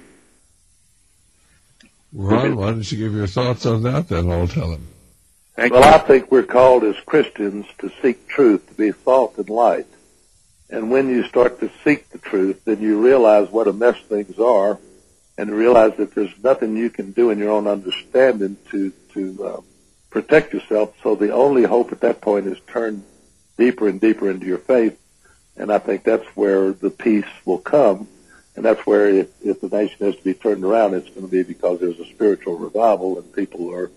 Ron, why don't you give your thoughts on that, then I'll tell him. I think we're called as Christians to seek truth, to be salt and light. And when you start to seek the truth, then you realize what a mess things are, and realize that there's nothing you can do in your own understanding to protect yourself. So the only hope at that point is turn deeper and deeper into your faith. And I think that's where the peace will come. And that's where if the nation is to be turned around, it's going to be because there's a spiritual revival and people are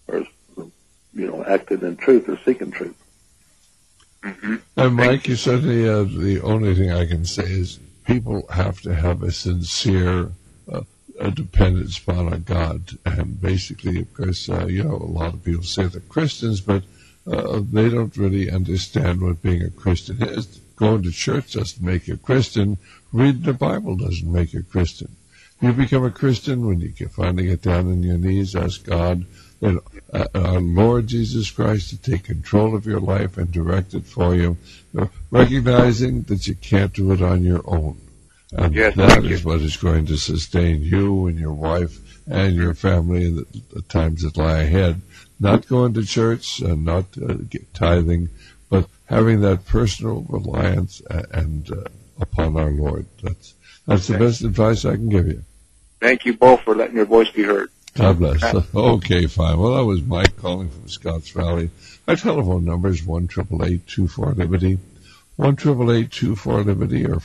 acting in truth or seeking truth. Mm-hmm. And Mike, you said the only thing I can say is people have to have a sincere a dependence upon a God. And basically, of course, a lot of people say they're Christians, but they don't really understand what being a Christian is. Going to church doesn't make you a Christian. Reading the Bible doesn't make you a Christian. You become a Christian when you finally get down on your knees, ask God, our Lord Jesus Christ, to take control of your life and direct it for you, recognizing that you can't do it on your own. And that is what is going to sustain you and your wife and your family in the times that lie ahead. Not going to church and not tithing, but having that personal reliance and upon our Lord. That's the best advice I can give you. Thank you both for letting your voice be heard. God bless. Okay, fine. Well, that was Mike calling from Scotts Valley. Our telephone number is 1-888-24-LIBERTY, 1-888-24-LIBERTY, or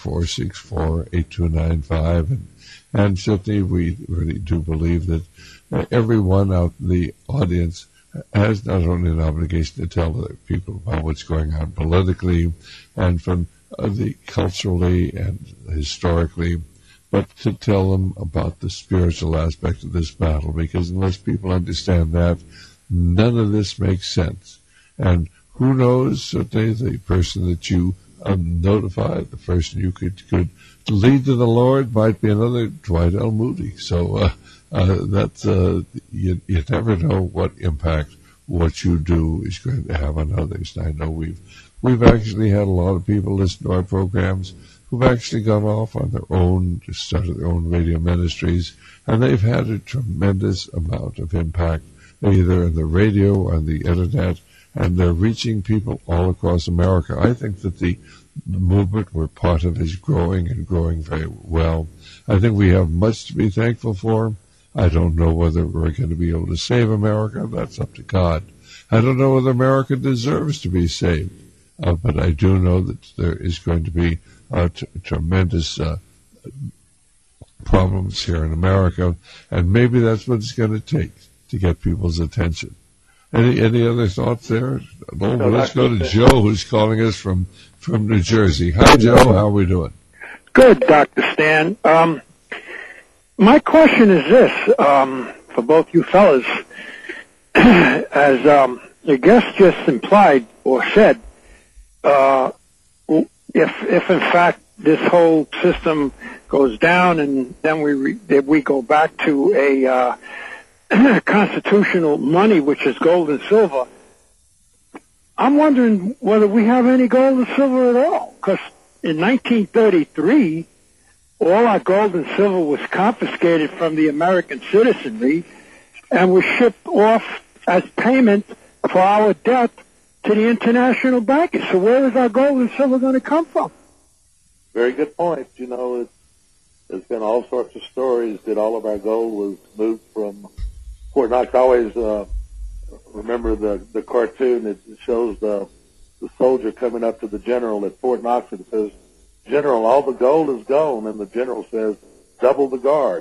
464-8295. And certainly we really do believe that everyone out in the audience has not only an obligation to tell other people about what's going on politically and from the culturally and historically, but to tell them about the spiritual aspect of this battle, because unless people understand that, none of this makes sense. And who knows, certainly the person that you notify, the person you could lead to the Lord might be another Dwight L. Moody. So that's you never know what impact what you do is going to have on others. And I know we've actually had a lot of people listen to our programs who've actually gone off on their own, just started their own radio ministries, and they've had a tremendous amount of impact, either in the radio or on the internet, and they're reaching people all across America. I think that the movement we're part of is growing and growing very well. I think we have much to be thankful for. I don't know whether we're going to be able to save America. That's up to God. I don't know whether America deserves to be saved, but I do know that there is going to be tremendous problems here in America, and maybe that's what it's going to take to get people's attention. Any other thoughts there? Let's go to Joe, who's calling us from New Jersey. Hi, Joe. How are we doing? Good, Dr. Stan. My question is this, for both you fellas, as the guest just implied or said, if in fact this whole system goes down and then we go back to a constitutional money, which is gold and silver, I'm wondering whether we have any gold and silver at all. Because in 1933, all our gold and silver was confiscated from the American citizenry and was shipped off as payment for our debt to the international bankers. So where is our gold and silver going to come from? Very good point. There's been all sorts of stories that all of our gold was moved from Fort Knox. I always remember the cartoon that shows the soldier coming up to the general at Fort Knox and says, "General, all the gold is gone," and the general says, "Double the guard."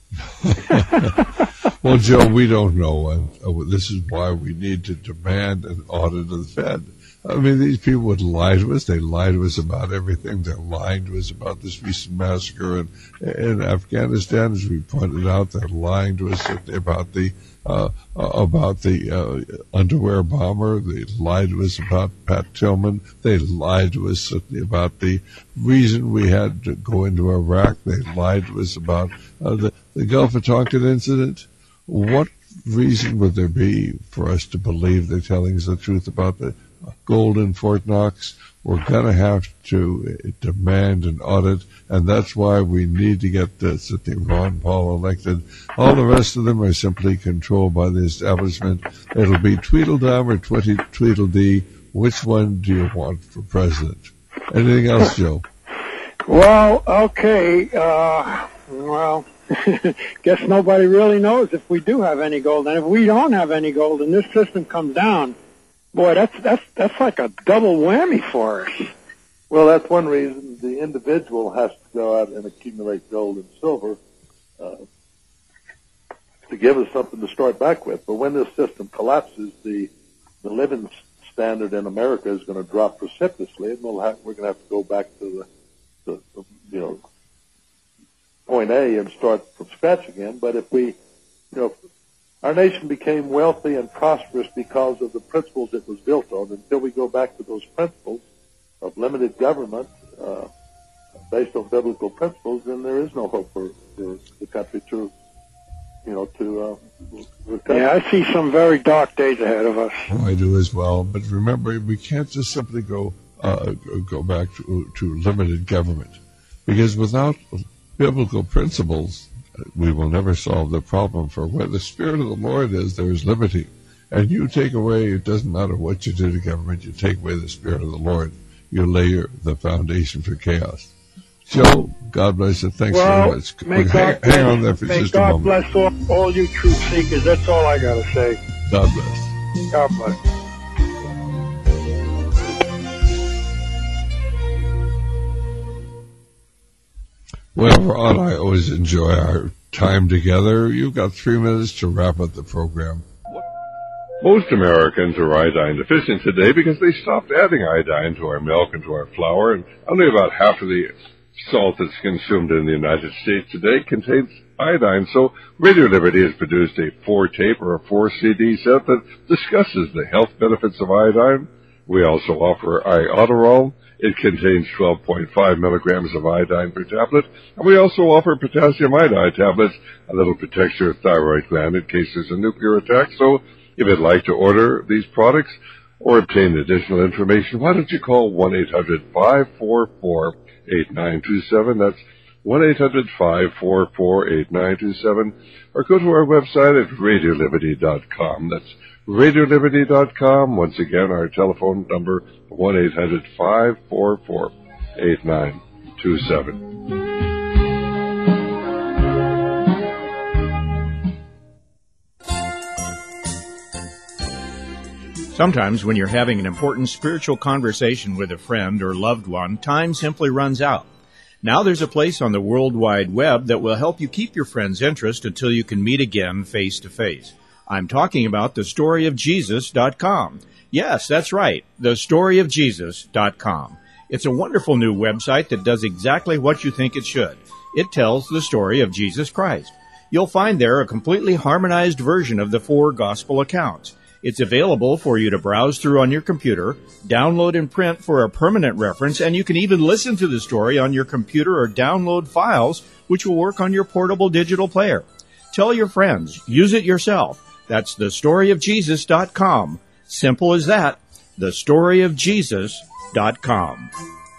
Well, Joe, we don't know, and this is why we need to demand an audit of the Fed. I mean, these people would lie to us. They lie to us about everything. They're lying to us about this recent massacre in Afghanistan, as we pointed out. They're lying to us about the underwear bomber. They lied to us about Pat Tillman. They lied to us about the reason we had to go into Iraq. They lied to us about the Gulf of Tonkin incident. What reason would there be for us to believe they're telling us the truth about the gold in Fort Knox? We're going to have to demand an audit, and that's why we need to get Ron Paul elected. All the rest of them are simply controlled by the establishment. It'll be Tweedledum or Tweedledee. Which one do you want for president? Anything else, Joe? Well, okay. Guess nobody really knows if we do have any gold. And if we don't have any gold and this system comes down, boy, that's like a double whammy for us. Well, that's one reason the individual has to go out and accumulate gold and silver to give us something to start back with. But when this system collapses, the living standard in America is going to drop precipitously, and we're going to have to go back to the point A and start from scratch again. But if we, our nation became wealthy and prosperous because of the principles it was built on. Until we go back to those principles of limited government based on biblical principles, then there is no hope for the country to recover. Yeah, I see some very dark days ahead of us. Oh, I do as well. But remember, we can't just simply go back to limited government, because without biblical principles, we will never solve the problem. For where the Spirit of the Lord is, there is liberty. And you take away, it doesn't matter what you do to government, you take away the Spirit of the Lord, you lay the foundation for chaos. Joe, God bless you. Thanks very much. Hang on there for just a moment. May God bless all you truth seekers. That's all I got to say. God bless. God bless. Well, Ron, I always enjoy our time together. You've got 3 minutes to wrap up the program. Most Americans are iodine deficient today because they stopped adding iodine to our milk and to our flour, and only about half of the salt that's consumed in the United States today contains iodine. So Radio Liberty has produced a 4-tape or a 4-CD set that discusses the health benefits of iodine. We also offer Iodoral. It contains 12.5 milligrams of iodine per tablet. And we also offer potassium iodide tablets, a little protects your thyroid gland in case there's a nuclear attack. So if you'd like to order these products or obtain additional information, why don't you call 1-800-544-8927. That's 1-800-544-8927. Or go to our website at RadioLiberty.com. That's RadioLiberty.com. Once again, our telephone number, 1-800-544-8927. Sometimes when you're having an important spiritual conversation with a friend or loved one, time simply runs out. Now there's a place on the World Wide Web that will help you keep your friend's interest until you can meet again face to face. I'm talking about thestoryofjesus.com. Yes, that's right, thestoryofjesus.com. It's a wonderful new website that does exactly what you think it should. It tells the story of Jesus Christ. You'll find there a completely harmonized version of the 4 gospel accounts. It's available for you to browse through on your computer, download and print for a permanent reference, and you can even listen to the story on your computer or download files, which will work on your portable digital player. Tell your friends. Use it yourself. That's thestoryofjesus.com. Simple as that. thestoryofjesus.com.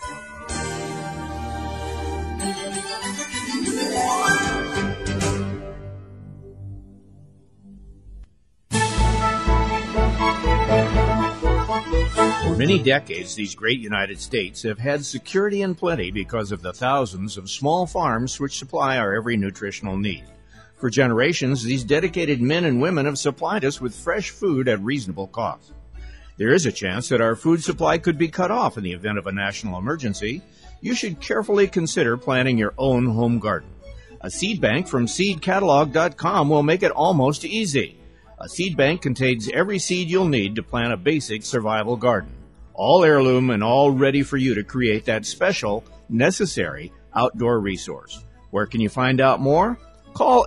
For many decades, these great United States have had security and plenty because of the thousands of small farms which supply our every nutritional need. For generations, these dedicated men and women have supplied us with fresh food at reasonable cost. There is a chance that our food supply could be cut off in the event of a national emergency. You should carefully consider planting your own home garden. A seed bank from seedcatalog.com will make it almost easy. A seed bank contains every seed you'll need to plant a basic survival garden. All heirloom and all ready for you to create that special, necessary outdoor resource. Where can you find out more? Call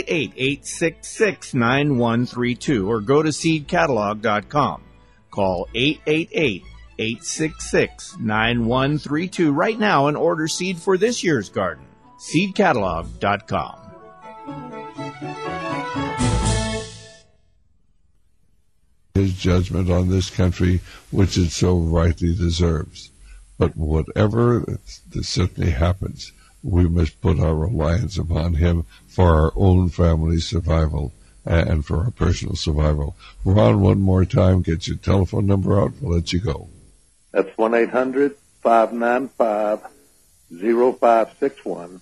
888-866-9132 or go to seedcatalog.com. Call 888-866-9132 right now and order seed for this year's garden. seedcatalog.com. His judgment on this country, which it so rightly deserves. But whatever that certainly happens, we must put our reliance upon him for our own family survival and for our personal survival. Ron, one more time, get your telephone number out. We'll let you go. That's 1-800-595-0561.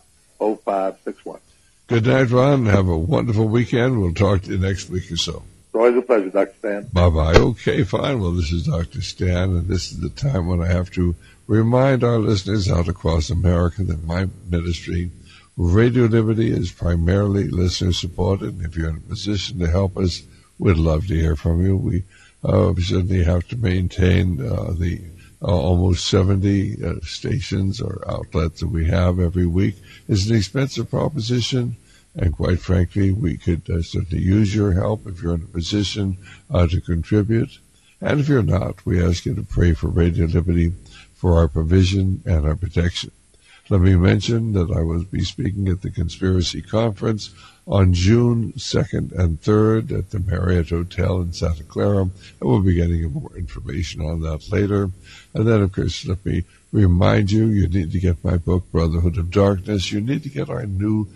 1-800-595-0561. Good night, Ron. Have a wonderful weekend. We'll talk to you next week or so. always a pleasure, Dr. Stan. Bye-bye. Okay, fine. Well, this is Dr. Stan, and this is the time when I have to remind our listeners out across America that my ministry, Radio Liberty, is primarily listener-supported. And if you're in a position to help us, we'd love to hear from you. We certainly have to maintain the almost 70 stations or outlets that we have every week. It's an expensive proposition, and quite frankly, we could certainly use your help if you're in a position to contribute. And if you're not, we ask you to pray for Radio Liberty for our provision and our protection. Let me mention that I will be speaking at the Conspiracy Conference on June 2nd and 3rd at the Marriott Hotel in Santa Clara, and we'll be getting more information on that later. And then, of course, let me remind you, you need to get my book, Brotherhood of Darkness. You need to get our new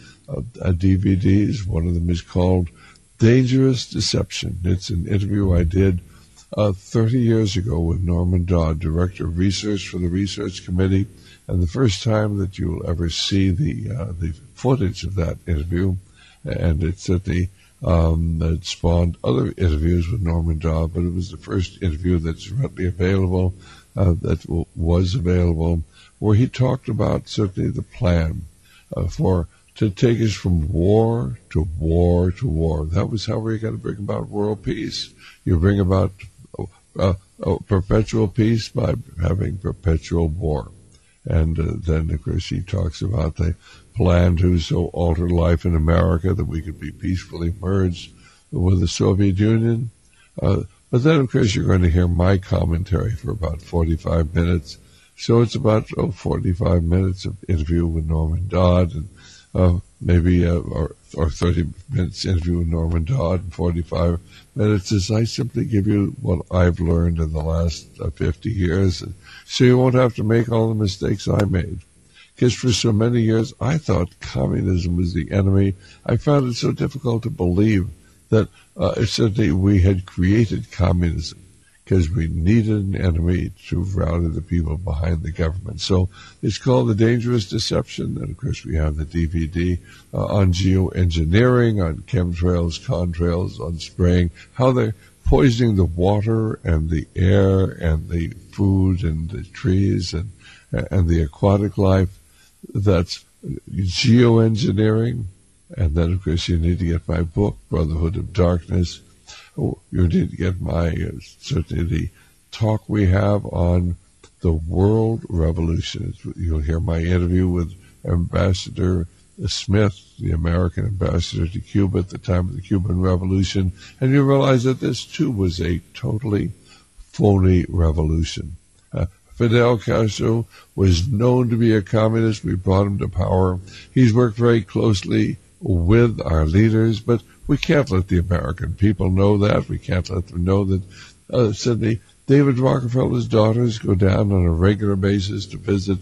DVDs. One of them is called Dangerous Deception. It's an interview I did 30 years ago with Norman Dodd, Director of Research for the Research Committee, and the first time that you'll ever see the footage of that interview. And it certainly it spawned other interviews with Norman Dodd, but it was the first interview that's readily available, that was available, where he talked about certainly the plan to take us from war to war to war. That was how we're going to bring about world peace. You bring about perpetual peace by having perpetual war. And then, of course, he talks about the plan to so alter life in America that we could be peacefully merged with the Soviet Union. But then, of course, you're going to hear my commentary for about 45 minutes. So it's about 45 minutes of interview with Norman Dodd, and maybe or 30 minutes interview with Norman Dodd, and 45 minutes as I simply give you what I've learned in the last 50 years, so you won't have to make all the mistakes I made. Because for so many years I thought communism was the enemy. I found it so difficult to believe that certainly we had created communism, because we needed an enemy to rally the people behind the government. So it's called The Dangerous Deception. And, of course, we have the DVD on geoengineering, on chemtrails, contrails, on spraying, how they're poisoning the water and the air and the food and the trees and the aquatic life. That's geoengineering. And then, of course, you need to get my book, Brotherhood of Darkness. You need to get my, certainly the talk we have on the world revolution. You'll hear my interview with Ambassador Smith, the American ambassador to Cuba at the time of the Cuban Revolution, and you realize that this, too, was a totally phony revolution. Fidel Castro was known to be a communist. We brought him to power. He's worked very closely with our leaders, but we can't let the American people know that. We can't let them know that suddenly David Rockefeller's daughters go down on a regular basis to visit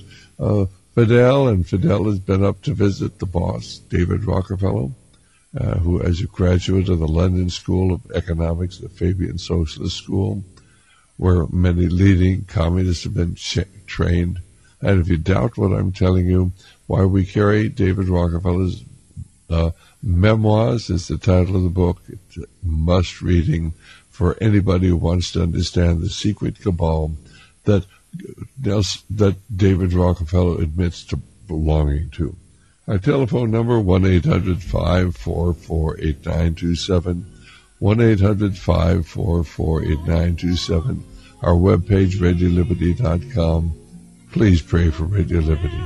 Fidel, and Fidel has been up to visit the boss, David Rockefeller, who, as a graduate of the London School of Economics, the Fabian Socialist School, where many leading communists have been trained. And if you doubt what I'm telling you, why we carry David Rockefeller's Memoirs is the title of the book. It's a must-reading for anybody who wants to understand the secret cabal that David Rockefeller admits to belonging to. Our telephone number, 1-800-544-8927, 1-800-544-8927. Our webpage, RadioLiberty.com. Please pray for Radio Liberty.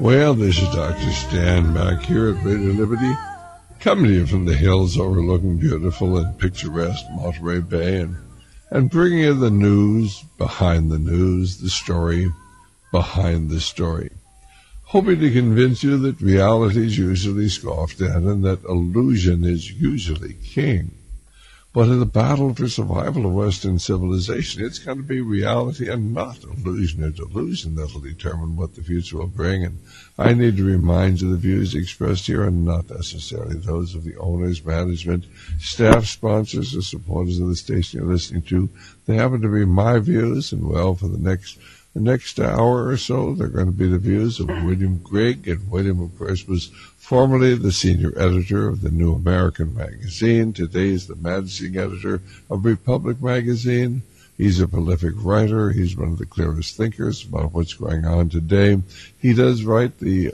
Well, this is Dr. Stan back here at Radio Liberty, coming to you from the hills overlooking beautiful and picturesque Monterey Bay, and bringing you the news, the story behind the story. Hoping to convince you that reality is usually scoffed at and that illusion is usually king. But in the battle for survival of Western civilization, it's going to be reality and not illusion or delusion that will determine what the future will bring. And I need to remind you the views expressed here are not necessarily those of the owners, management, staff, sponsors, or supporters of the station you're listening to. They happen to be my views, and well, for the next hour or so, they're going to be the views of William Grigg. And William, of course, was formerly the senior editor of the New American Magazine. Today he's the managing editor of Republic Magazine. He's a prolific writer. He's one of the clearest thinkers about what's going on today. He does write the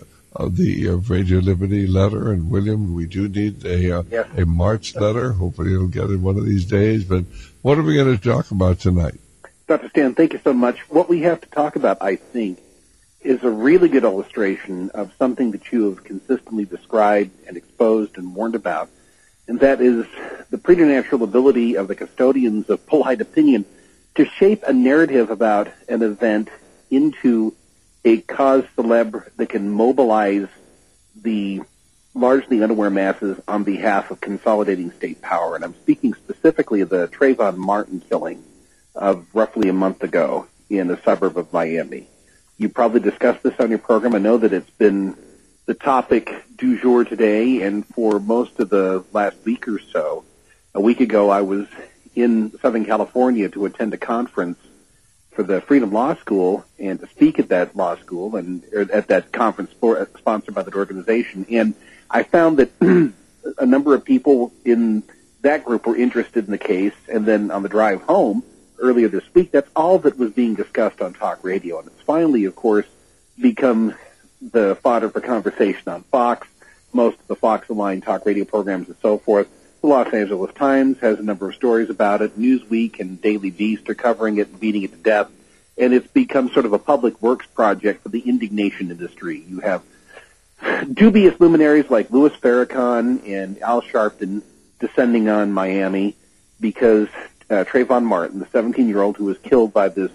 Radio Liberty letter. And William, we do need a March letter. Hopefully you'll get it one of these days. But what are we going to talk about tonight? Dr. Stan, thank you so much. What we have to talk about, I think, is a really good illustration of something that you have consistently described and exposed and warned about, and that is the preternatural ability of the custodians of polite opinion to shape a narrative about an event into a cause célèbre that can mobilize the largely unaware masses on behalf of consolidating state power. And I'm speaking specifically of the Trayvon Martin killing of roughly a month ago in a suburb of Miami. You probably discussed this on your program. I know that it's been the topic du jour today and for most of the last week or so. A week ago, I was in Southern California to attend a conference for the Freedom Law School and to speak at that law school and at that conference sponsored by that organization. And I found that a number of people in that group were interested in the case. And then on the drive home, earlier this week, that's all that was being discussed on talk radio. And it's finally, of course, become the fodder for conversation on Fox, most of the Fox-aligned talk radio programs and so forth. The Los Angeles Times has a number of stories about it. Newsweek and Daily Beast are covering it and beating it to death. And it's become sort of a public works project for the indignation industry. You have dubious luminaries like Louis Farrakhan and Al Sharpton descending on Miami because Trayvon Martin, the 17-year-old who was killed by this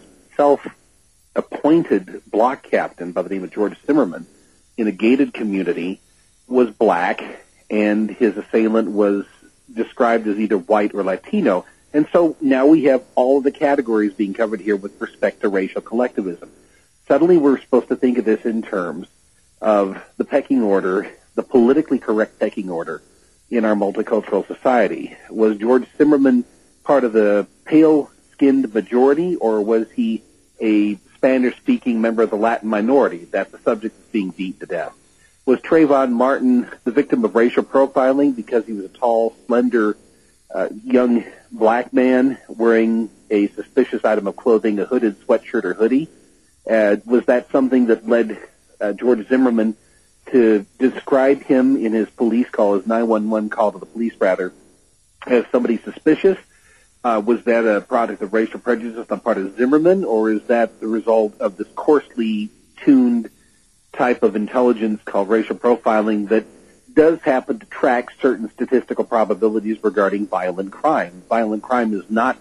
self-appointed block captain by the name of George Zimmerman in a gated community, was black, and his assailant was described as either white or Latino. And so now we have all of the categories being covered here with respect to racial collectivism. Suddenly we're supposed to think of this in terms of the pecking order, the politically correct pecking order in our multicultural society. Was George Zimmerman part of the pale-skinned majority, or was he a Spanish-speaking member of the Latin minority? That's the subject that's being beat to death. Was Trayvon Martin the victim of racial profiling because he was a tall, slender, young black man wearing a suspicious item of clothing, a hooded sweatshirt or hoodie? Was that something that led George Zimmerman to describe him in his police call, his 911 call to the police, rather, as somebody suspicious? Was that a product of racial prejudice on the part of Zimmerman, or is that the result of this coarsely tuned type of intelligence called racial profiling that does happen to track certain statistical probabilities regarding violent crime? Violent crime is not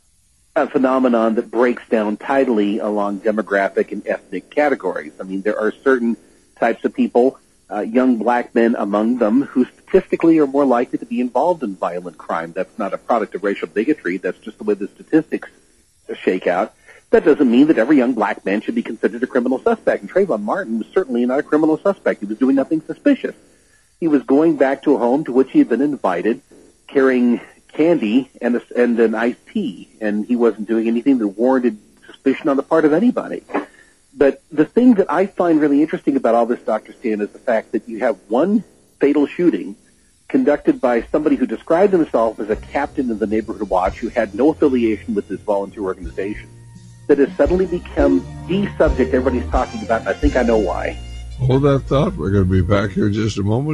a phenomenon that breaks down tidily along demographic and ethnic categories. I mean, there are certain types of people, young black men among them, who statistically are more likely to be involved in violent crime. That's not a product of racial bigotry. That's just the way the statistics shake out. That doesn't mean that every young black man should be considered a criminal suspect. And Trayvon Martin was certainly not a criminal suspect. He was doing nothing suspicious. He was going back to a home to which he had been invited, carrying candy and an iced tea, and he wasn't doing anything that warranted suspicion on the part of anybody. But the thing that I find really interesting about all this, Dr. Stan, is the fact that you have one fatal shooting conducted by somebody who described himself as a captain of the Neighborhood Watch who had no affiliation with this volunteer organization, that has suddenly become the subject everybody's talking about, and I think I know why. Hold that thought. We're going to be back here in just a moment.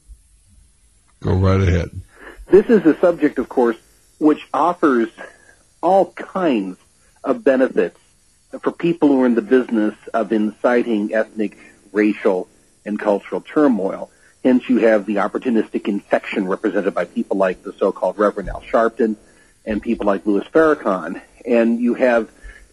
Go right ahead. This is a subject, of course, which offers all kinds of benefits for people who are in the business of inciting ethnic racial and cultural turmoil. Hence, you have the opportunistic infection represented by people like the so-called Reverend Al Sharpton and people like Louis Farrakhan. And you have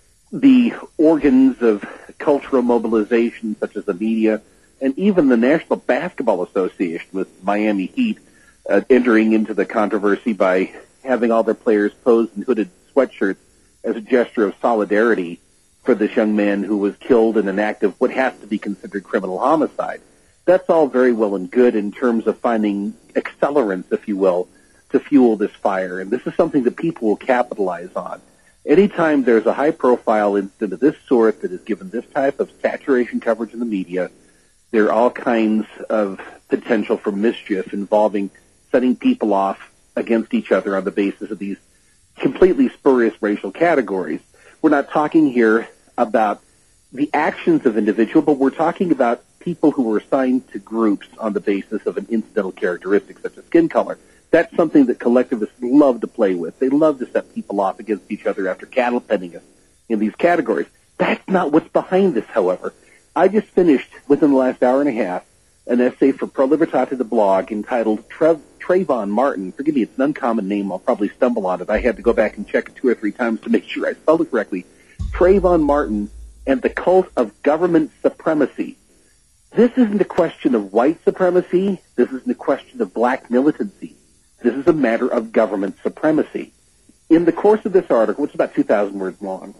the organs of cultural mobilization, such as the media, and even the National Basketball Association with Miami Heat entering into the controversy by having all their players pose in hooded sweatshirts as a gesture of solidarity for this young man who was killed in an act of what has to be considered criminal homicide. That's all very well and good in terms of finding accelerants, if you will, to fuel this fire. And this is something that people will capitalize on. Anytime there's a high-profile incident of this sort that is given this type of saturation coverage in the media, there are all kinds of potential for mischief involving setting people off against each other on the basis of these completely spurious racial categories. We're not talking here about the actions of individuals, but we're talking about people who were assigned to groups on the basis of an incidental characteristic such as skin color. That's something that collectivists love to play with. They love to set people off against each other after cattle penning us in these categories. That's not what's behind this, however. I just finished, within the last hour and a half, an essay for Pro Libertate, the blog, entitled Trayvon Martin. Forgive me, it's an uncommon name. I'll probably stumble on it. I had to go back and check it 2 or 3 times to make sure I spelled it correctly. Trayvon Martin and the Cult of Government Supremacy. This isn't a question of white supremacy. This isn't a question of black militancy. This is a matter of government supremacy. In the course of this article, which is about 2,000 words long,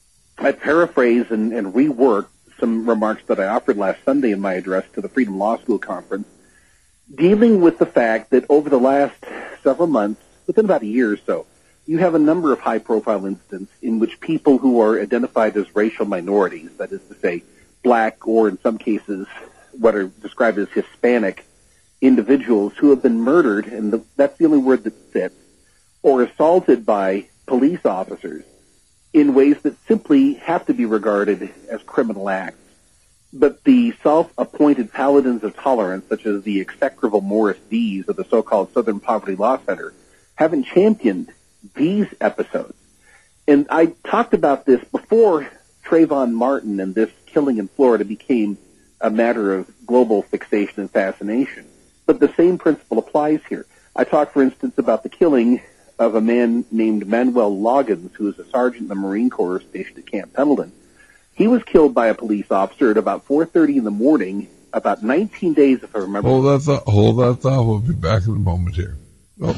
I paraphrase and rework some remarks that I offered last Sunday in my address to the Freedom Law School Conference, dealing with the fact that over the last several months, within about a year or so, you have a number of high-profile incidents in which people who are identified as racial minorities, that is to say, black or in some cases what are described as Hispanic individuals who have been murdered, and that's the only word that fits, or assaulted by police officers in ways that simply have to be regarded as criminal acts. But the self-appointed paladins of tolerance, such as the execrable Morris Dees of the so-called Southern Poverty Law Center, haven't championed these episodes. And I talked about this before Trayvon Martin and this killing in Florida became a matter of global fixation and fascination. But the same principle applies here. I talked, for instance, about the killing of a man named Manuel Loggins, who was a sergeant in the Marine Corps stationed at Camp Pendleton. He was killed by a police officer at about 4:30 in the morning, about 19 days, if I remember. Hold that thought. We'll be back in a moment here. Well,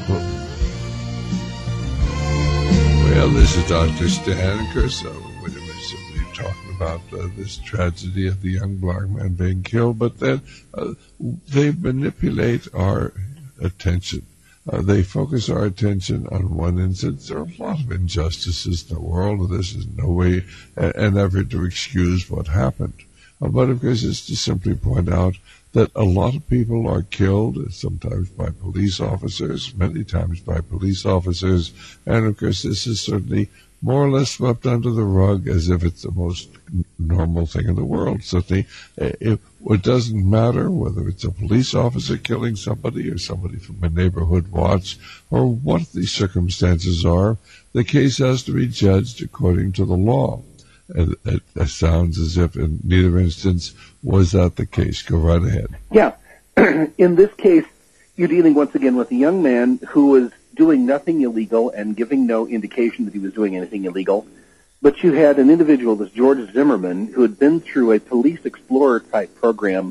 this is Dr. Stan and Chris. Wait a minute, somebody talking about this tragedy of the young black man being killed, but then they manipulate our attention. They focus our attention on one instance. There are a lot of injustices in the world. This is no way an effort to excuse what happened. But of course, it's to simply point out that a lot of people are killed, sometimes by police officers, many times by police officers, and of course this is certainly more or less swept under the rug as if it's the most normal thing in the world. Certainly, it doesn't matter whether it's a police officer killing somebody or somebody from a neighborhood watch or what the circumstances are, the case has to be judged according to the law. It sounds as if in neither instance was that the case. Go right ahead. Yeah. In this case, you're dealing once again with a young man who was doing nothing illegal and giving no indication that he was doing anything illegal. But you had an individual, this George Zimmerman, who had been through a Police Explorer type program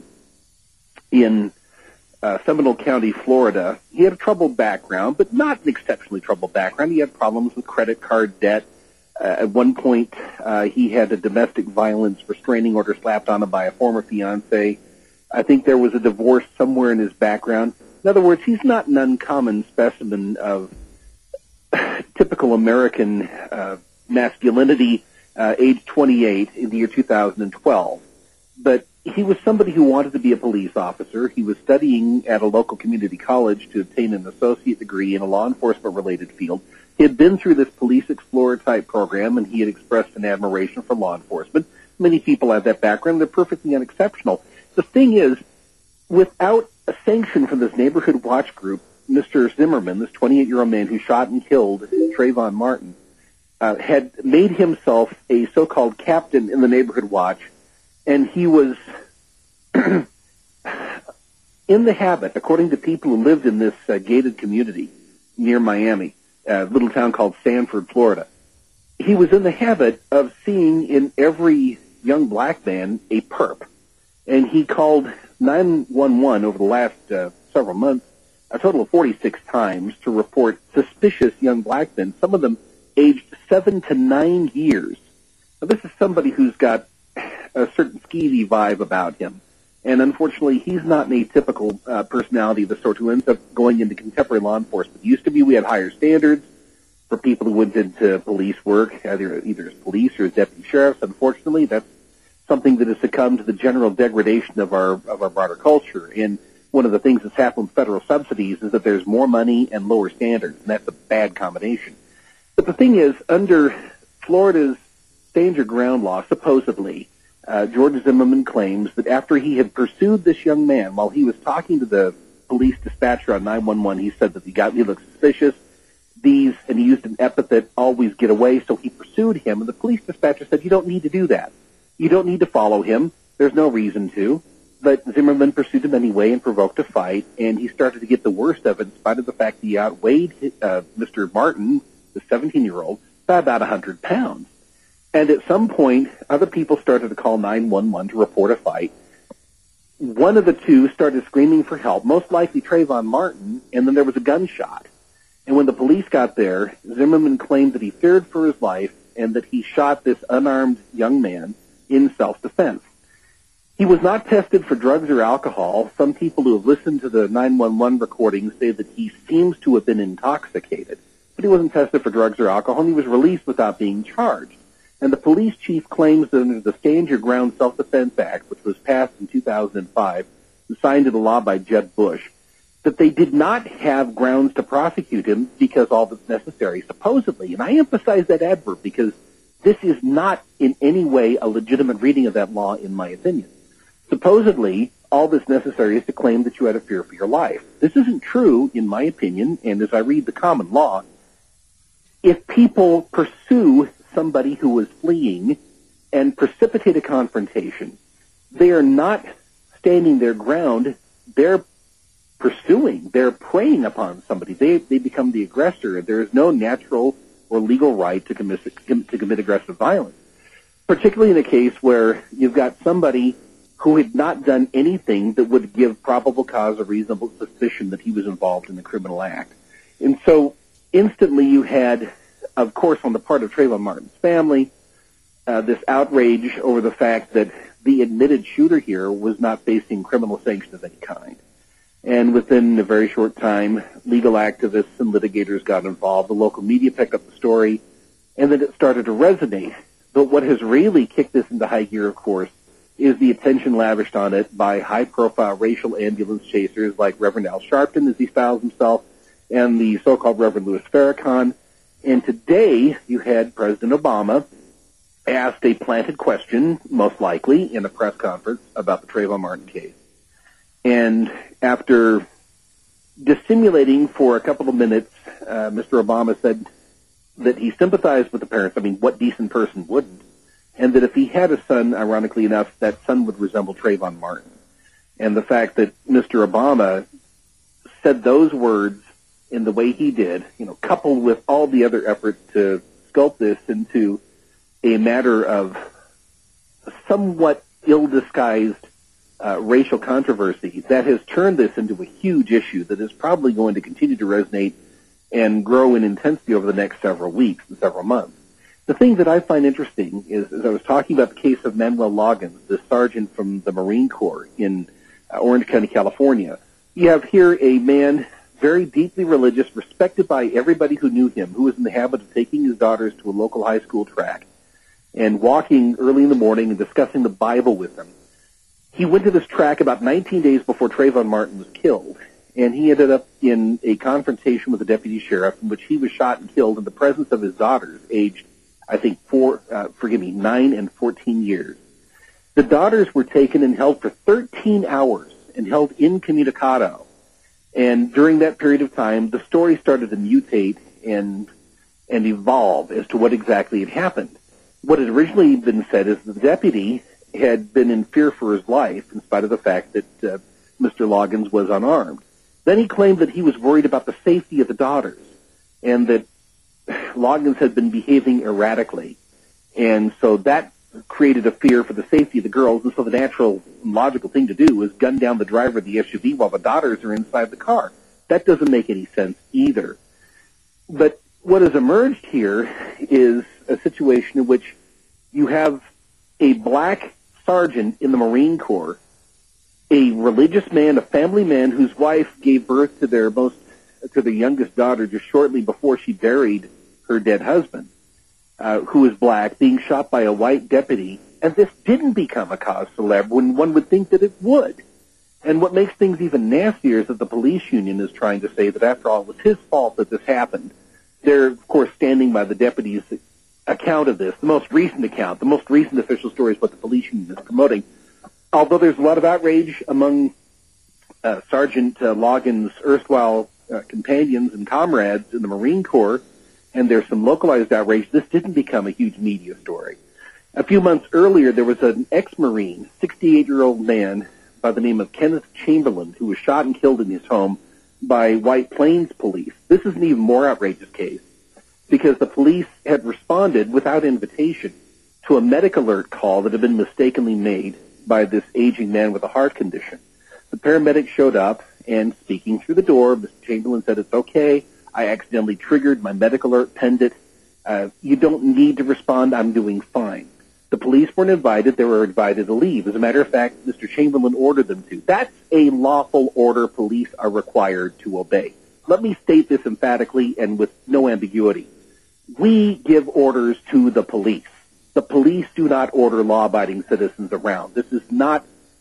in Seminole County, Florida. He had a troubled background, but not an exceptionally troubled background. He had problems with credit card debt. At one point, he had a domestic violence restraining order slapped on him by a former fiancé. I think there was a divorce somewhere in his background. In other words, he's not an uncommon specimen of typical American masculinity, age 28 in the year 2012. But he was somebody who wanted to be a police officer. He was studying at a local community college to obtain an associate degree in a law enforcement-related field. He had been through this Police Explorer type program, and he had expressed an admiration for law enforcement. Many people have that background. They're perfectly unexceptional. The thing is, without a sanction from this neighborhood watch group, Mr. Zimmerman, this 28-year-old man who shot and killed Trayvon Martin, had made himself a so-called captain in the neighborhood watch, and he was in the habit, according to people who lived in this gated community near Miami, a little town called Sanford, Florida, he was in the habit of seeing in every young black man a perp. And he called 911 over the last several months, a total of 46 times, to report suspicious young black men, some of them aged 7 to 9 years. Now, this is somebody who's got a certain skeevy vibe about him. And unfortunately, he's not an atypical personality of the sort who ends up going into contemporary law enforcement. It used to be we had higher standards for people who went into police work, either as police or as deputy sheriffs. Unfortunately, that's something that has succumbed to the general degradation of our broader culture. And one of the things that's happened with federal subsidies is that there's more money and lower standards, and that's a bad combination. But the thing is, under Florida's danger ground law, supposedly, George Zimmerman claims that after he had pursued this young man, while he was talking to the police dispatcher on 911, he said that he looked suspicious. And he used an epithet, always get away, so he pursued him, and the police dispatcher said, you don't need to do that. You don't need to follow him. There's no reason to. But Zimmerman pursued him anyway and provoked a fight, and he started to get the worst of it in spite of the fact that he outweighed Mr. Martin, the 17-year-old, by about 100 pounds. And at some point, other people started to call 911 to report a fight. One of the two started screaming for help, most likely Trayvon Martin, and then there was a gunshot. And when the police got there, Zimmerman claimed that he feared for his life and that he shot this unarmed young man in self-defense. He was not tested for drugs or alcohol. Some people who have listened to the 911 recordings say that he seems to have been intoxicated, but he wasn't tested for drugs or alcohol, and he was released without being charged. And the police chief claims that under the Stand Your Ground Self-Defense Act, which was passed in 2005 and signed into law by Jeb Bush, that they did not have grounds to prosecute him because all that's necessary, supposedly. And I emphasize that adverb because this is not in any way a legitimate reading of that law, in my opinion. Supposedly, all that's necessary is to claim that you had a fear for your life. This isn't true, in my opinion, and as I read the common law, if people pursue somebody who is fleeing and precipitate a confrontation, they are not standing their ground, they're pursuing, they're preying upon somebody. They become the aggressor. There is no natural or legal right to commit aggressive violence, particularly in a case where you've got somebody who had not done anything that would give probable cause or reasonable suspicion that he was involved in the criminal act. And so instantly you had, of course, on the part of Trayvon Martin's family, this outrage over the fact that the admitted shooter here was not facing criminal sanction of any kind. And within a very short time, legal activists and litigators got involved. The local media picked up the story, and then it started to resonate. But what has really kicked this into high gear, of course, is the attention lavished on it by high-profile racial ambulance chasers like Reverend Al Sharpton, as he styles himself, and the so-called Reverend Louis Farrakhan. And today, you had President Obama asked a planted question, most likely, in a press conference about the Trayvon Martin case. And after dissimulating for a couple of minutes, Mr. Obama said that he sympathized with the parents. I mean, what decent person wouldn't? And that if he had a son, ironically enough, that son would resemble Trayvon Martin. And the fact that Mr. Obama said those words in the way he did, coupled with all the other efforts to sculpt this into a matter of somewhat ill-disguised racial controversy, that has turned this into a huge issue that is probably going to continue to resonate and grow in intensity over the next several weeks and several months. The thing that I find interesting is, as I was talking about the case of Manuel Loggins, the sergeant from the Marine Corps in Orange County, California, you have here a man very deeply religious, respected by everybody who knew him, who was in the habit of taking his daughters to a local high school track and walking early in the morning and discussing the Bible with them. He went to this track about 19 days before Trayvon Martin was killed, and he ended up in a confrontation with a deputy sheriff in which he was shot and killed in the presence of his daughters, aged, I think, 9 and 14 years. The daughters were taken and held for 13 hours and held incommunicado. And during that period of time, the story started to mutate and evolve as to what exactly had happened. What had originally been said is the deputy had been in fear for his life in spite of the fact that Mr. Loggins was unarmed. Then he claimed that he was worried about the safety of the daughters and that Loggins had been behaving erratically. And so that created a fear for the safety of the girls, and so the natural and logical thing to do is gun down the driver of the SUV while the daughters are inside the car. That doesn't make any sense either. But what has emerged here is a situation in which you have a black sergeant in the Marine Corps, a religious man, a family man whose wife gave birth to their youngest daughter just shortly before she buried her dead husband, who is black, being shot by a white deputy, and this didn't become a cause célèbre when one would think that it would. And what makes things even nastier is that the police union is trying to say that after all, it was his fault that this happened. They're, of course, standing by the deputy's account of this, the most recent account, the most recent official story is what the police union is promoting. Although there's a lot of outrage among Sergeant Loggins' erstwhile companions and comrades in the Marine Corps, and there's some localized outrage, this didn't become a huge media story. A few months earlier, there was an ex-Marine, 68-year-old man by the name of Kenneth Chamberlain, who was shot and killed in his home by White Plains police. This is an even more outrageous case because the police had responded without invitation to a medic alert call that had been mistakenly made by this aging man with a heart condition. The paramedic showed up, and speaking through the door, Mr. Chamberlain said, "It's okay. I accidentally triggered my medic alert, penned it. You don't need to respond. I'm doing fine." The police weren't invited. They were invited to leave. As a matter of fact, Mr. Chamberlain ordered them to. That's a lawful order police are required to obey. Let me state this emphatically and with no ambiguity. We give orders to the police. The police do not order law-abiding citizens around. This is not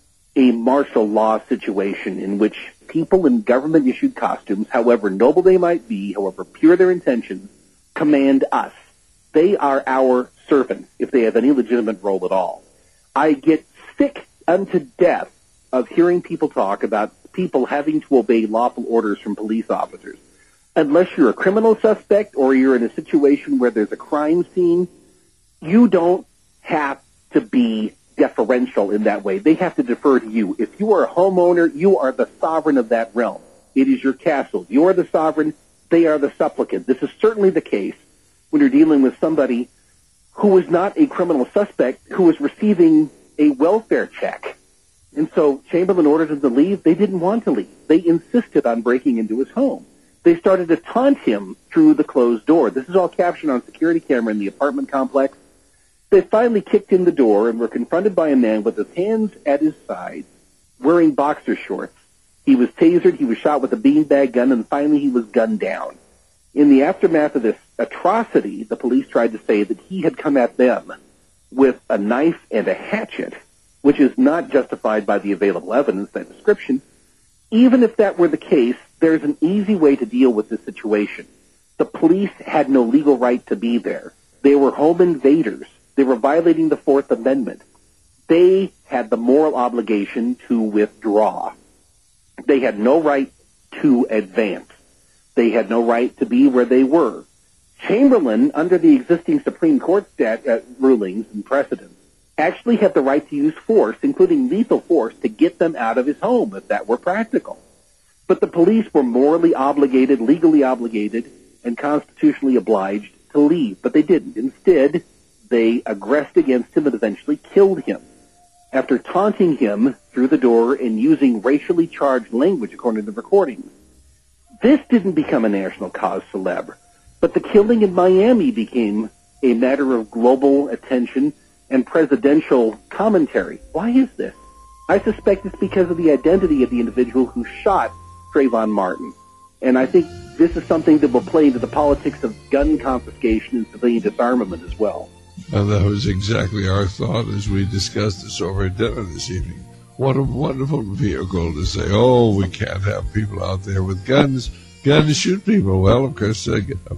a martial law situation in which people in government-issued costumes, however noble they might be, however pure their intentions, command us. They are our servants, if they have any legitimate role at all. I get sick unto death of hearing people talk about people having to obey lawful orders from police officers. Unless you're a criminal suspect or you're in a situation where there's a crime scene, you don't have to be deferential in that way. They have to defer to you. If you are a homeowner, you are the sovereign of that realm. It is your castle. You are the sovereign. They are the supplicant. This is certainly the case when you're dealing with somebody who is not a criminal suspect, who is receiving a welfare check. And so Chamberlain ordered him to leave. They didn't want to leave. They insisted on breaking into his home. They started to taunt him through the closed door. This is all captured on security camera in the apartment complex. They finally kicked in the door and were confronted by a man with his hands at his sides, wearing boxer shorts. He was tasered, he was shot with a beanbag gun, and finally he was gunned down. In the aftermath of this atrocity, the police tried to say that he had come at them with a knife and a hatchet, which is not justified by the available evidence, that description. Even if that were the case, there's an easy way to deal with this situation. The police had no legal right to be there. They were home invaders. They were violating the Fourth Amendment. They had the moral obligation to withdraw. They had no right to advance. They had no right to be where they were. Chamberlain, under the existing Supreme Court rulings and precedents, actually had the right to use force, including lethal force, to get them out of his home if that were practical. But the police were morally obligated, legally obligated, and constitutionally obliged to leave. But they didn't. Instead, they aggressed against him and eventually killed him. After taunting him through the door and using racially charged language, according to the recordings. This didn't become a national cause célèbre, but the killing in Miami became a matter of global attention and presidential commentary. Why is this? I suspect it's because of the identity of the individual who shot Trayvon Martin. And I think this is something that will play into the politics of gun confiscation and civilian disarmament as well. And that was exactly our thought as we discussed this over at dinner this evening. What a wonderful vehicle to say, oh, we can't have people out there with guns to shoot people. Well, of course,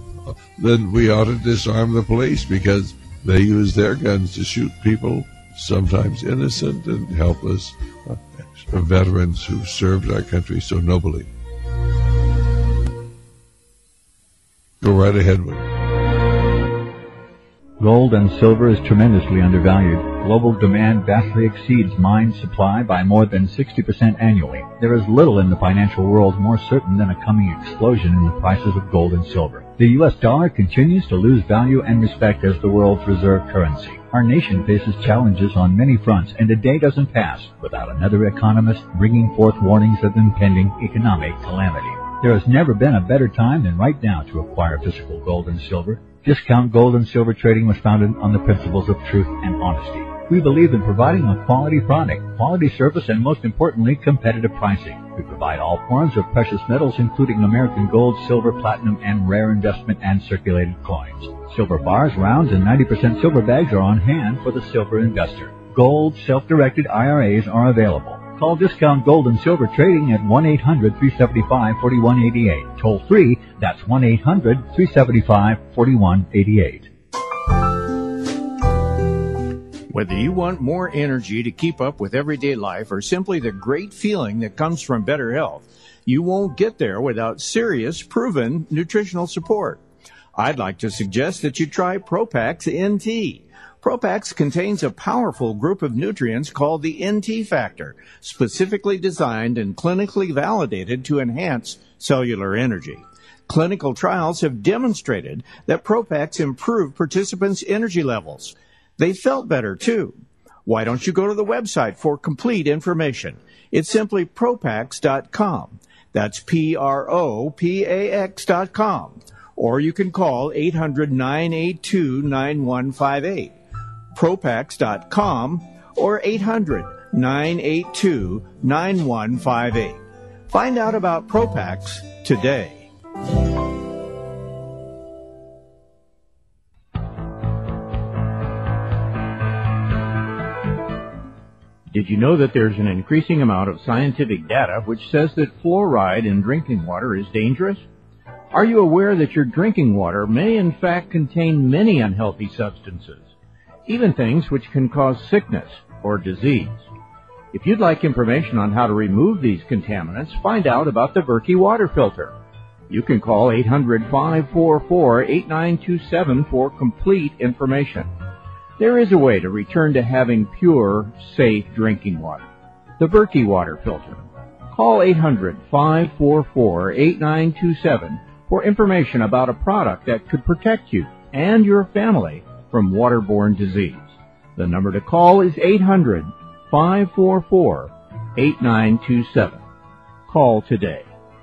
then we ought to disarm the police because they use their guns to shoot people, sometimes innocent and helpless veterans who served our country so nobly. Go right ahead with it. Gold and silver is tremendously undervalued. Global demand vastly exceeds mine supply by more than 60% annually. There is little in the financial world more certain than a coming explosion in the prices of gold and silver. The U.S. dollar continues to lose value and respect as the world's reserve currency. Our nation faces challenges on many fronts, and a day doesn't pass without another economist bringing forth warnings of impending economic calamity. There has never been a better time than right now to acquire physical gold and silver. Discount Gold and Silver Trading was founded on the principles of truth and honesty. We believe in providing a quality product, quality service, and most importantly, competitive pricing. We provide all forms of precious metals, including American gold, silver, platinum, and rare investment and circulated coins. Silver bars, rounds, and 90% silver bags are on hand for the silver investor. Gold self-directed IRAs are available. Call Discount Gold and Silver Trading at 1-800-375-4188. Toll free, that's 1-800-375-4188. Whether you want more energy to keep up with everyday life or simply the great feeling that comes from better health, you won't get there without serious, proven nutritional support. I'd like to suggest that you try Propax NT. Propax contains a powerful group of nutrients called the NT factor, specifically designed and clinically validated to enhance cellular energy. Clinical trials have demonstrated that Propax improved participants' energy levels. They felt better, too. Why don't you go to the website for complete information? It's simply Propax.com. That's Propax.com. Or you can call 800-982-9158. Propax.com or 800-982-9158. Find out about Propax today. Did you know that there's an increasing amount of scientific data which says that fluoride in drinking water is dangerous? Are you aware that your drinking water may in fact contain many unhealthy substances, even things which can cause sickness or disease? If you'd like information on how to remove these contaminants, find out about the Berkey water filter. You can call 800-544-8927 for complete information. There is a way to return to having pure, safe drinking water. The Berkey water filter. Call 800-544-8927 for information about a product that could protect you and your family from waterborne disease. The number to call is 800-544-8927. Call today.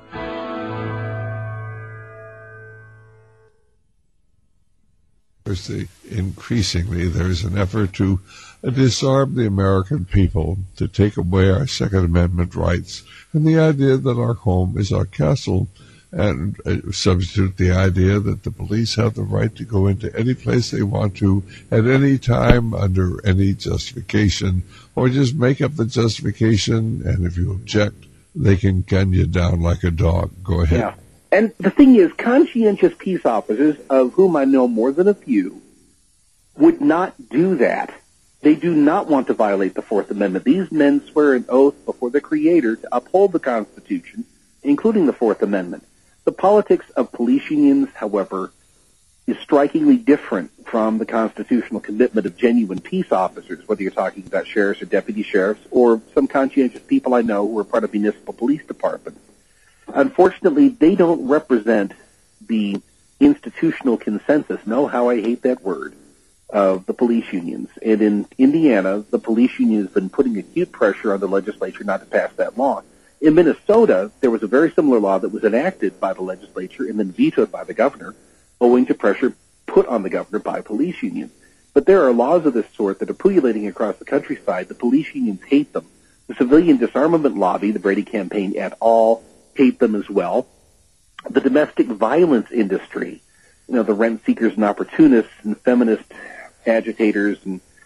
Increasingly, there's an effort to disarm the American people, to take away our Second Amendment rights, and the idea that our home is our castle, and substitute the idea that the police have the right to go into any place they want to at any time under any justification, or just make up the justification, and if you object, they can gun you down like a dog. Go ahead. Yeah. And the thing is, conscientious peace officers, of whom I know more than a few, would not do that. They do not want to violate the Fourth Amendment. These men swear an oath before the Creator to uphold the Constitution, including the Fourth Amendment. The politics of police unions, however, is strikingly different from the constitutional commitment of genuine peace officers, whether you're talking about sheriffs or deputy sheriffs or some conscientious people I know who are part of municipal police departments. Unfortunately, they don't represent the institutional consensus, know how I hate that word, of the police unions. And in Indiana, the police union has been putting acute pressure on the legislature not to pass that law. In Minnesota, there was a very similar law that was enacted by the legislature and then vetoed by the governor, owing to pressure put on the governor by police unions. But there are laws of this sort that are pullulating across the countryside. The police unions hate them. The civilian disarmament lobby, the Brady campaign et al., hate them as well. The domestic violence industry, the rent seekers and opportunists and feminist agitators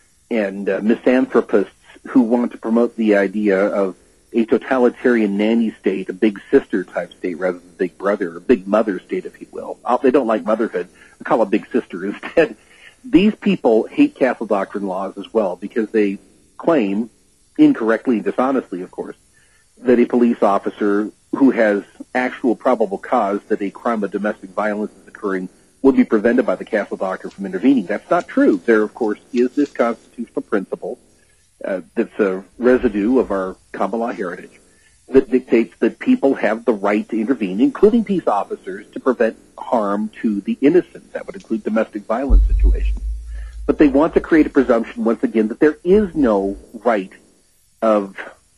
and misanthropists who want to promote the idea of a totalitarian nanny state, a big sister type state rather than big brother, or big mother state, if you will. They don't like motherhood. They call it big sister instead. These people hate castle doctrine laws as well because they claim, incorrectly and dishonestly, of course, that a police officer who has actual probable cause that a crime of domestic violence is occurring would be prevented by the Castle Doctrine from intervening. That's not true. There, of course, is this constitutional principle that's a residue of our common law heritage that dictates that people have the right to intervene, including peace officers, to prevent harm to the innocent. That would include domestic violence situations. But they want to create a presumption, once again, that there is no right of,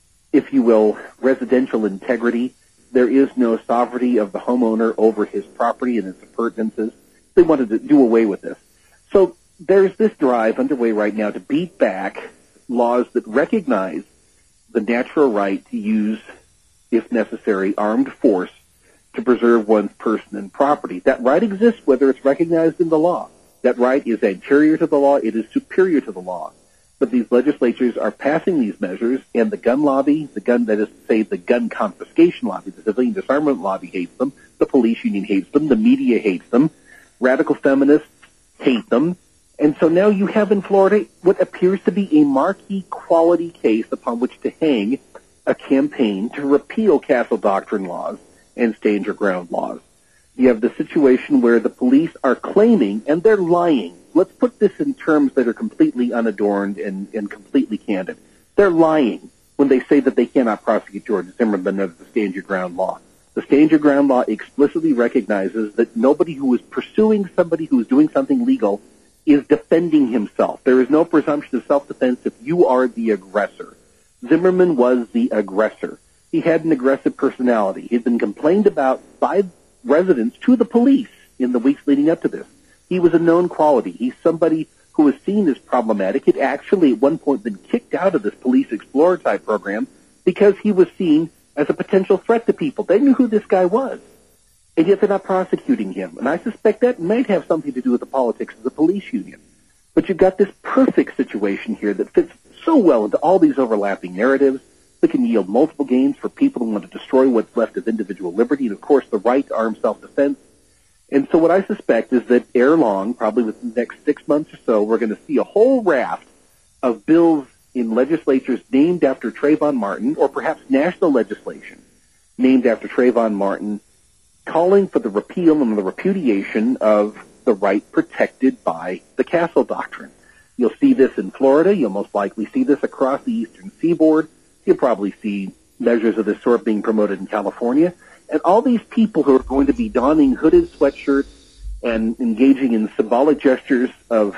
if you will, residential integrity. There is no sovereignty of the homeowner over his property and its appurtenances. They wanted to do away with this. So there's this drive underway right now to beat back laws that recognize the natural right to use, if necessary, armed force to preserve one's person and property. That right exists whether it's recognized in the law. That right is anterior to the law. It is superior to the law. But these legislatures are passing these measures, and the gun lobby, the gun confiscation lobby, the civilian disarmament lobby hates them, the police union hates them, the media hates them, radical feminists hate them. And so now you have in Florida what appears to be a marquee quality case upon which to hang a campaign to repeal Castle Doctrine laws and stand your ground laws. You have the situation where the police are claiming, and they're lying. Let's put this in terms that are completely unadorned and completely candid. They're lying when they say that they cannot prosecute George Zimmerman under the Stand Your Ground law. The Stand Your Ground law explicitly recognizes that nobody who is pursuing somebody who is doing something legal is defending himself. There is no presumption of self-defense if you are the aggressor. Zimmerman was the aggressor. He had an aggressive personality. He had been complained about by residents to the police in the weeks leading up to this. He was a known quality. He's somebody who was seen as problematic. He'd actually at one point been kicked out of this Police Explorer type program because he was seen as a potential threat to people. They knew who this guy was, and yet they're not prosecuting him. And I suspect that might have something to do with the politics of the police union. But you've got this perfect situation here that fits so well into all these overlapping narratives that can yield multiple gains for people who want to destroy what's left of individual liberty and, of course, the right to armed self-defense. And so what I suspect is that ere long, probably within the next 6 months or so, we're going to see a whole raft of bills in legislatures named after Trayvon Martin, or perhaps national legislation named after Trayvon Martin, calling for the repeal and the repudiation of the right protected by the Castle Doctrine. You'll see this in Florida. You'll most likely see this across the eastern seaboard. You'll probably see measures of this sort being promoted in California. And all these people who are going to be donning hooded sweatshirts and engaging in symbolic gestures of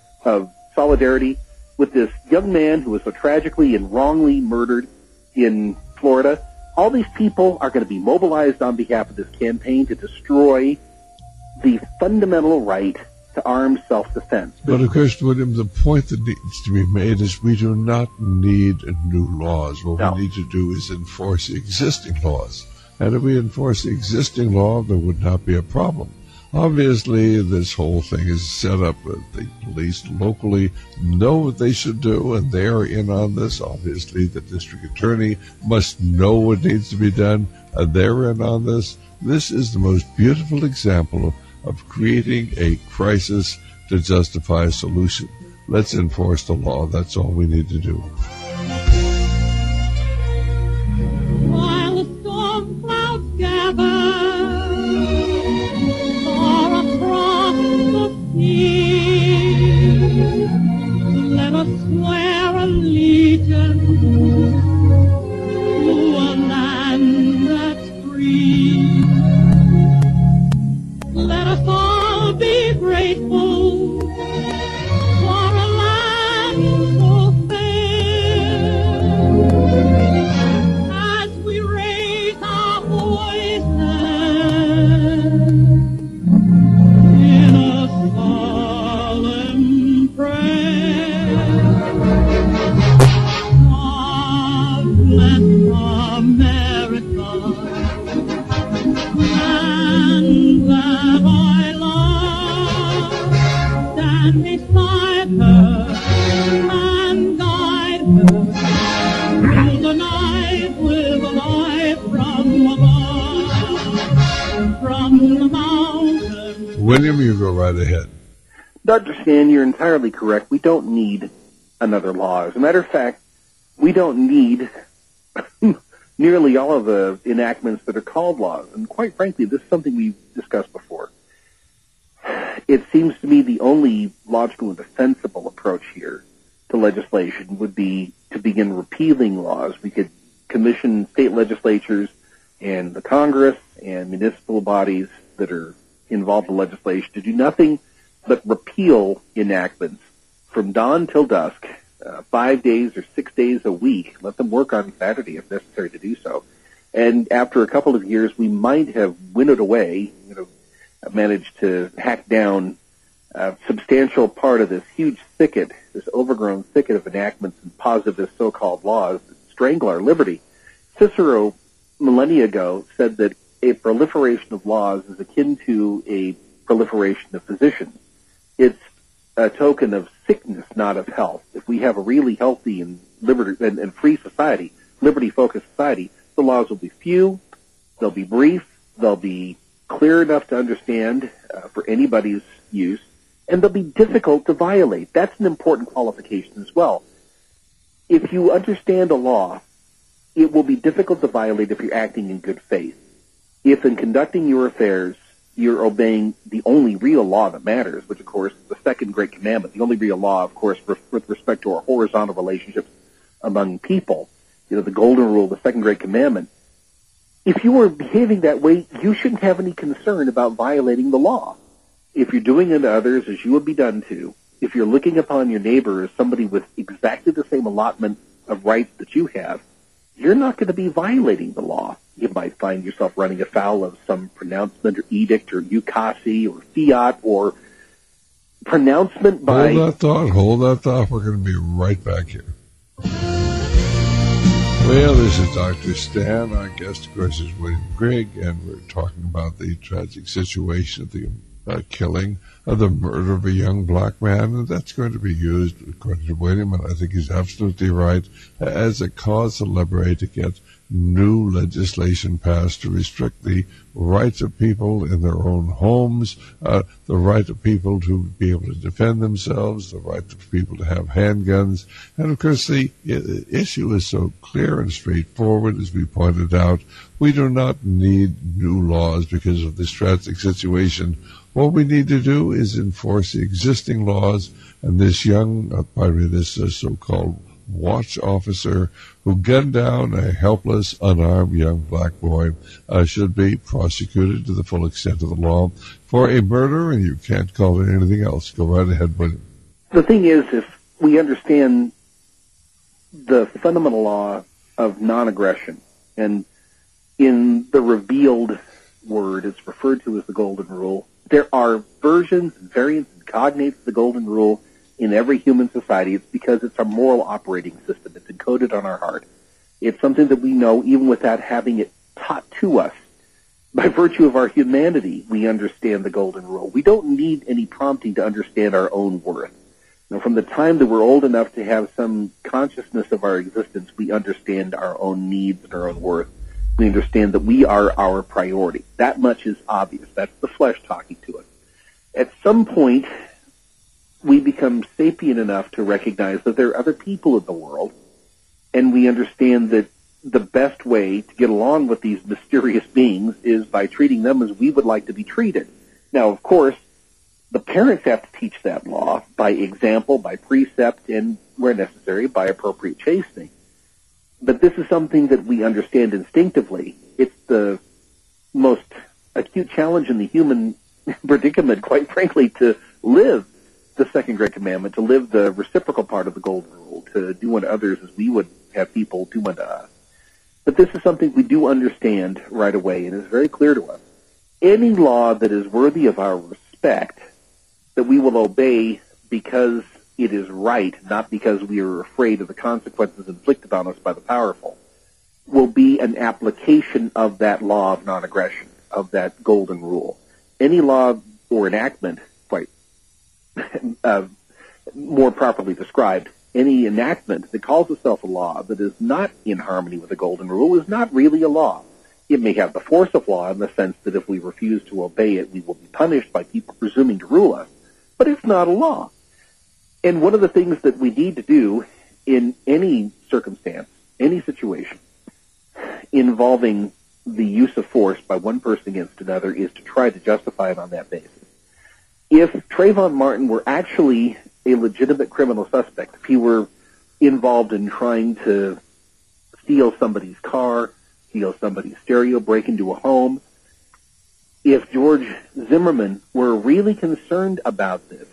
solidarity with this young man who was so tragically and wrongly murdered in Florida, all these people are going to be mobilized on behalf of this campaign to destroy the fundamental right to armed self-defense. But of course, William, the point that needs to be made is we do not need new laws. What we need to do is enforce existing laws. And if we enforce the existing law, there would not be a problem. Obviously, this whole thing is set up that the police locally know what they should do, and they are in on this. Obviously, the district attorney must know what needs to be done, and they're in on this. This is the most beautiful example of creating a crisis to justify a solution. Let's enforce the law. That's all we need to do. While the storm clouds gather far across the sea, let us swear allegiance to a land that's free. Let us all be grateful for a land so fair. As we raise our voices in a solemn prayer, God bless America, and that I love, stand beside her and guide her through the night with a light from above, from the mountains. William, you go right ahead. Dr. Stan, you're entirely correct. We don't need another law. As a matter of fact, we don't need nearly all of the enactments that are called laws. And quite frankly, this is something we've discussed before. it seems to me the only logical and defensible approach here to legislation would be to begin repealing laws. We could commission state legislatures and the Congress and municipal bodies that are involved in legislation to do nothing but repeal enactments from dawn till dusk, 5 days or 6 days a week. Let them work on Saturday if necessary to do so. And after a couple of years, we might have winnowed away, managed to hack down a substantial part of this huge thicket, this overgrown thicket of enactments and positivist so-called laws that strangle our liberty. Cicero, millennia ago, said that a proliferation of laws is akin to a proliferation of physicians. It's a token of sickness, not of health. If we have a really healthy and and free society, liberty-focused society, the laws will be few, they'll be brief, they'll be clear enough to understand for anybody's use, and they'll be difficult to violate. That's an important qualification as well. If you understand a law, it will be difficult to violate if you're acting in good faith. If in conducting your affairs, you're obeying the only real law that matters, which, of course, is the second great commandment, the only real law, of course, with respect to our horizontal relationships among people, the golden rule, the second great commandment. If you are behaving that way, you shouldn't have any concern about violating the law. If you're doing unto others as you would be done to, if you're looking upon your neighbor as somebody with exactly the same allotment of rights that you have, you're not going to be violating the law. You might find yourself running afoul of some pronouncement or edict or ukase or fiat or pronouncement by... Hold that thought. We're going to be right back here. Well, this is Dr. Stan. Our guest, of course, is William Grigg, and we're talking about the tragic situation of the killing of the murder of a young black man, and that's going to be used, according to William, and I think he's absolutely right, as a cause celebre to get new legislation passed to restrict the rights of people in their own homes, the right of people to be able to defend themselves, the right of people to have handguns. And, of course, the issue is so clear and straightforward, as we pointed out. We do not need new laws because of this tragic situation. What we need to do is enforce the existing laws, and this so-called watch officer who gunned down a helpless, unarmed young black boy should be prosecuted to the full extent of the law for a murder, and you can't call it anything else. Go right ahead, William. The thing is, if we understand the fundamental law of non-aggression, and in the revealed word, it's referred to as the Golden Rule, there are versions, variants, and cognates of the Golden Rule in every human society. It's because it's our moral operating system. It's encoded on our heart. It's something that we know even without having it taught to us. By virtue of our humanity, we understand the Golden Rule. We don't need any prompting to understand our own worth. From the time that we're old enough to have some consciousness of our existence, we understand our own needs and our own worth. We understand that we are our priority. That much is obvious. That's the flesh talking to us. At some point, we become sapient enough to recognize that there are other people in the world, and we understand that the best way to get along with these mysterious beings is by treating them as we would like to be treated. Now, of course, the parents have to teach that law by example, by precept, and, where necessary, by appropriate chastening. But this is something that we understand instinctively. It's the most acute challenge in the human predicament, quite frankly, to live the second great commandment, to live the reciprocal part of the Golden Rule, to do unto others as we would have people do unto us. But this is something we do understand right away, and is very clear to us. Any law that is worthy of our respect, that we will obey because it is right, not because we are afraid of the consequences inflicted on us by the powerful, will be an application of that law of non-aggression, of that Golden Rule. Any law or enactment, quite more properly described, any enactment that calls itself a law that is not in harmony with the Golden Rule is not really a law. It may have the force of law in the sense that if we refuse to obey it, we will be punished by people presuming to rule us, but it's not a law. And one of the things that we need to do in any circumstance, any situation involving the use of force by one person against another is to try to justify it on that basis. if Trayvon Martin were actually a legitimate criminal suspect, if he were involved in trying to steal somebody's car, steal somebody's stereo, break into a home, if George Zimmerman were really concerned about this,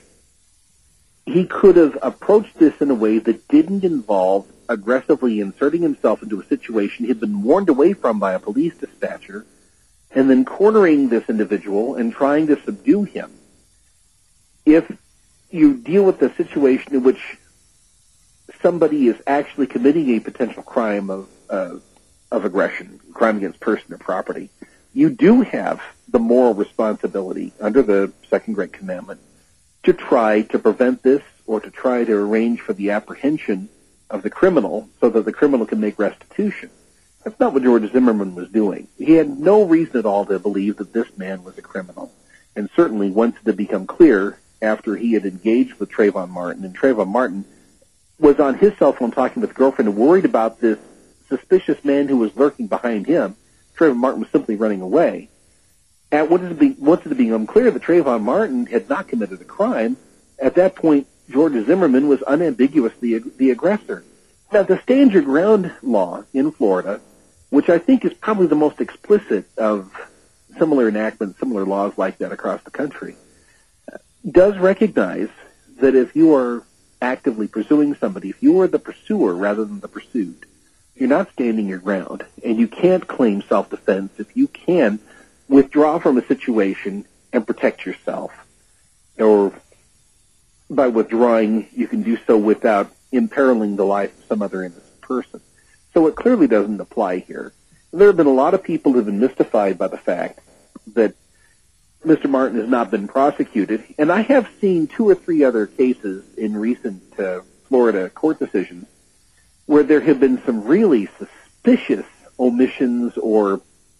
he could have approached this in a way that didn't involve aggressively inserting himself into a situation he'd been warned away from by a police dispatcher, and then cornering this individual and trying to subdue him. If you deal with the situation in which somebody is actually committing a potential crime of aggression, crime against person or property, you do have the moral responsibility under the Second Great Commandment to try to prevent this or to try to arrange for the apprehension of the criminal so that the criminal can make restitution. That's not what George Zimmerman was doing. He had no reason at all to believe that this man was a criminal. And certainly once it had become clear after he had engaged with Trayvon Martin, and Trayvon Martin was on his cell phone talking with a girlfriend and worried about this suspicious man who was lurking behind him, Trayvon Martin was simply running away. And once it had become clear that Trayvon Martin had not committed a crime, at that point, George Zimmerman was unambiguously the aggressor. Now, the Stand Your Ground law in Florida, which I think is probably the most explicit of similar enactments, similar laws like that across the country, does recognize that if you are actively pursuing somebody, if you are the pursuer rather than the pursued, you're not standing your ground, and you can't claim self-defense if you can withdraw from a situation and protect yourself. Or by withdrawing, you can do so without imperiling the life of some other innocent person. So it clearly doesn't apply here. There have been a lot of people who have been mystified by the fact that Mr. Martin has not been prosecuted, and I have seen 2 or 3 other cases in recent Florida court decisions where there have been some really suspicious omissions or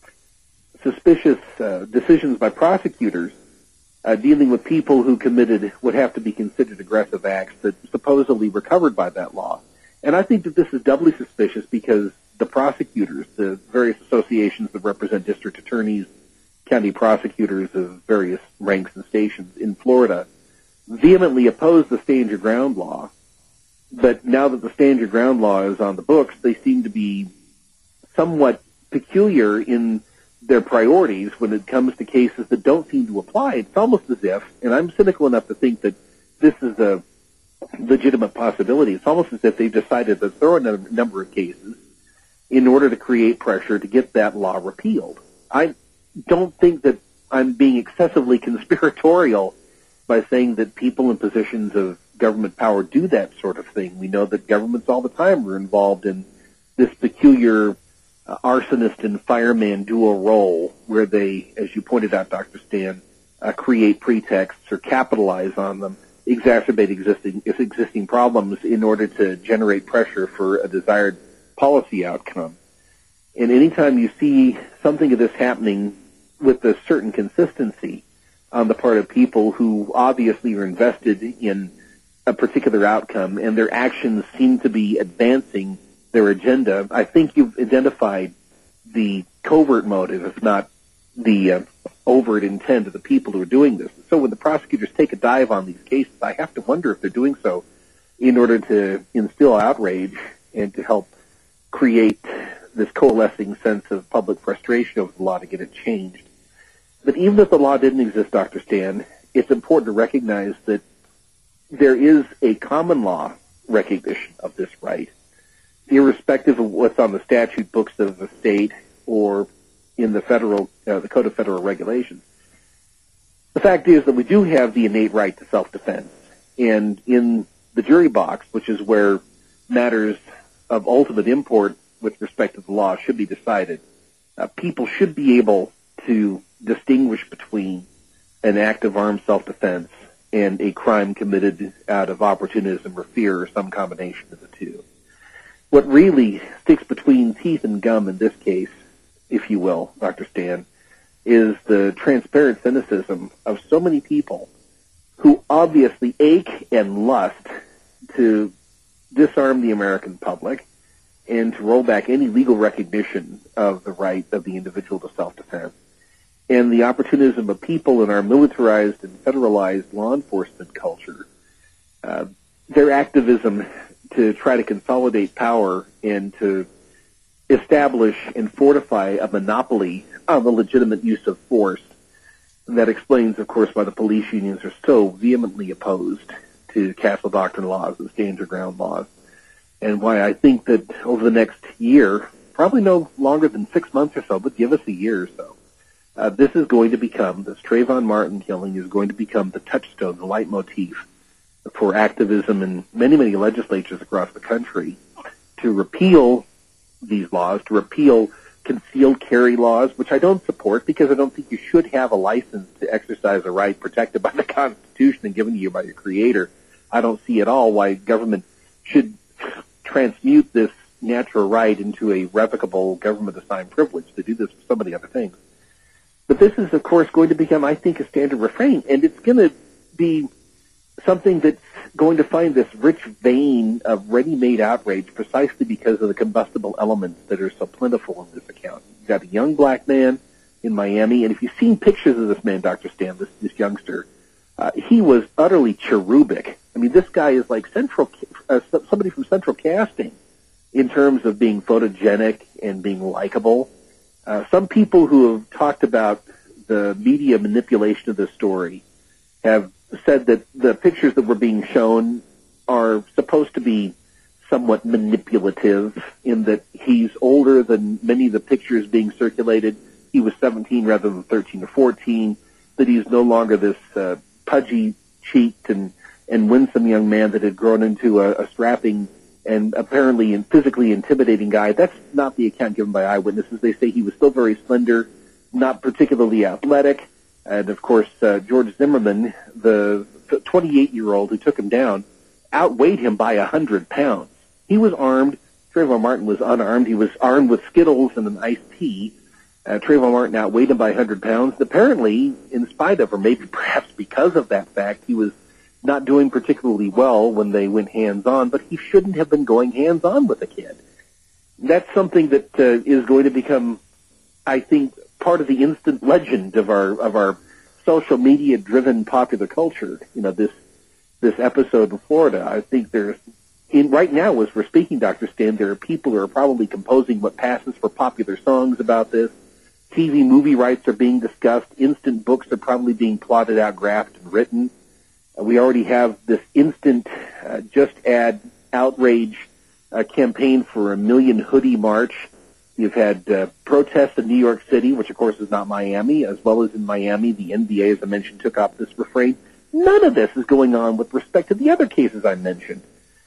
suspicious decisions by prosecutors dealing with people who committed what have to be considered aggressive acts that supposedly were covered by that law. And I think that this is doubly suspicious because the prosecutors, the various associations that represent district attorneys, county prosecutors of various ranks and stations in Florida, vehemently oppose the Stand Your Ground law. But now that the Stand Your Ground law is on the books, they seem to be somewhat peculiar in their priorities when it comes to cases that don't seem to apply. It's almost as if, and I'm cynical enough to think that this is a legitimate possibility, it's almost as if they've decided to throw in a number of cases in order to create pressure to get that law repealed. I don't think that I'm being excessively conspiratorial by saying that people in positions of government power do that sort of thing. We know that governments all the time are involved in this peculiar arsonist and fireman dual role where they, as you pointed out, Dr. Stan, create pretexts or capitalize on them, exacerbate existing problems in order to generate pressure for a desired policy outcome. And anytime you see something of this happening with a certain consistency on the part of people who obviously are invested in a particular outcome and their actions seem to be advancing their agenda, I think you've identified the covert motive, if not the overt intent of the people who are doing this. So when the prosecutors take a dive on these cases, I have to wonder if they're doing so in order to instill outrage and to help create this coalescing sense of public frustration over the law to get it changed. But even if the law didn't exist, Dr. Stan, it's important to recognize that there is a common law recognition of this right, irrespective of what's on the statute books of the state or in the the Code of Federal Regulations. The fact is that we do have the innate right to self-defense, and in the jury box, which is where matters of ultimate import with respect to the law should be decided, people should be able to distinguish between an act of armed self-defense and a crime committed out of opportunism or fear or some combination of the two. What really sticks between teeth and gum in this case, if you will, Dr. Stan, is the transparent cynicism of so many people who obviously ache and lust to disarm the American public and to roll back any legal recognition of the right of the individual to self-defense. and the opportunism of people in our militarized and federalized law enforcement culture, their activism to try to consolidate power and to establish and fortify a monopoly on the legitimate use of force. That explains, of course, why the police unions are so vehemently opposed to Castle Doctrine laws and stand your ground laws, and why I think that over the next year, probably no longer than 6 months or so, but give us a year or so, this is going to become, this Trayvon Martin killing is going to become the touchstone, the leitmotif for activism in many, many legislatures across the country to repeal these laws, to repeal concealed carry laws, which I don't support because I don't think you should have a license to exercise a right protected by the Constitution and given to you by your Creator. I don't see at all why government should transmute this natural right into a revocable government-assigned privilege to do this for so many other things. But this is, of course, going to become, I think, a standard refrain, and it's going to be something that's going to find this rich vein of ready-made outrage precisely because of the combustible elements that are so plentiful in this account. You've got a young black man in Miami, and if you've seen pictures of this man, Dr. Stan, this youngster, he was utterly cherubic. I mean, this guy is like somebody from Central Casting in terms of being photogenic and being likable. Some people who have talked about the media manipulation of this story have said that the pictures that were being shown are supposed to be somewhat manipulative in that he's older than many of the pictures being circulated. He was 17 rather than 13 or 14, that he's no longer this pudgy-cheeked and winsome young man that had grown into a strapping and apparently and physically intimidating guy. That's not the account given by eyewitnesses. They say he was still very slender, not particularly athletic. And, of course, George Zimmerman, the 28-year-old who took him down, outweighed him by 100 pounds. He was armed. Trayvon Martin was unarmed. He was armed with Skittles and an iced tea. Trayvon Martin outweighed him by 100 pounds. Apparently, in spite of, or maybe perhaps because of that fact, he was not doing particularly well when they went hands-on, but he shouldn't have been going hands-on with a kid. That's something that is going to become, I think, part of the instant legend of our social media driven popular culture. You know, this episode in Florida, I think right now as we're speaking, Dr. Stan, there are people who are probably composing what passes for popular songs about this. TV movie rights are being discussed. Instant books are probably being plotted out, graphed, and written. We already have this instant just add outrage campaign for a million hoodie march. You've had protests in New York City, which of course is not Miami, as well as in Miami. The NBA, as I mentioned, took up this refrain. None of this is going on with respect to the other cases I mentioned.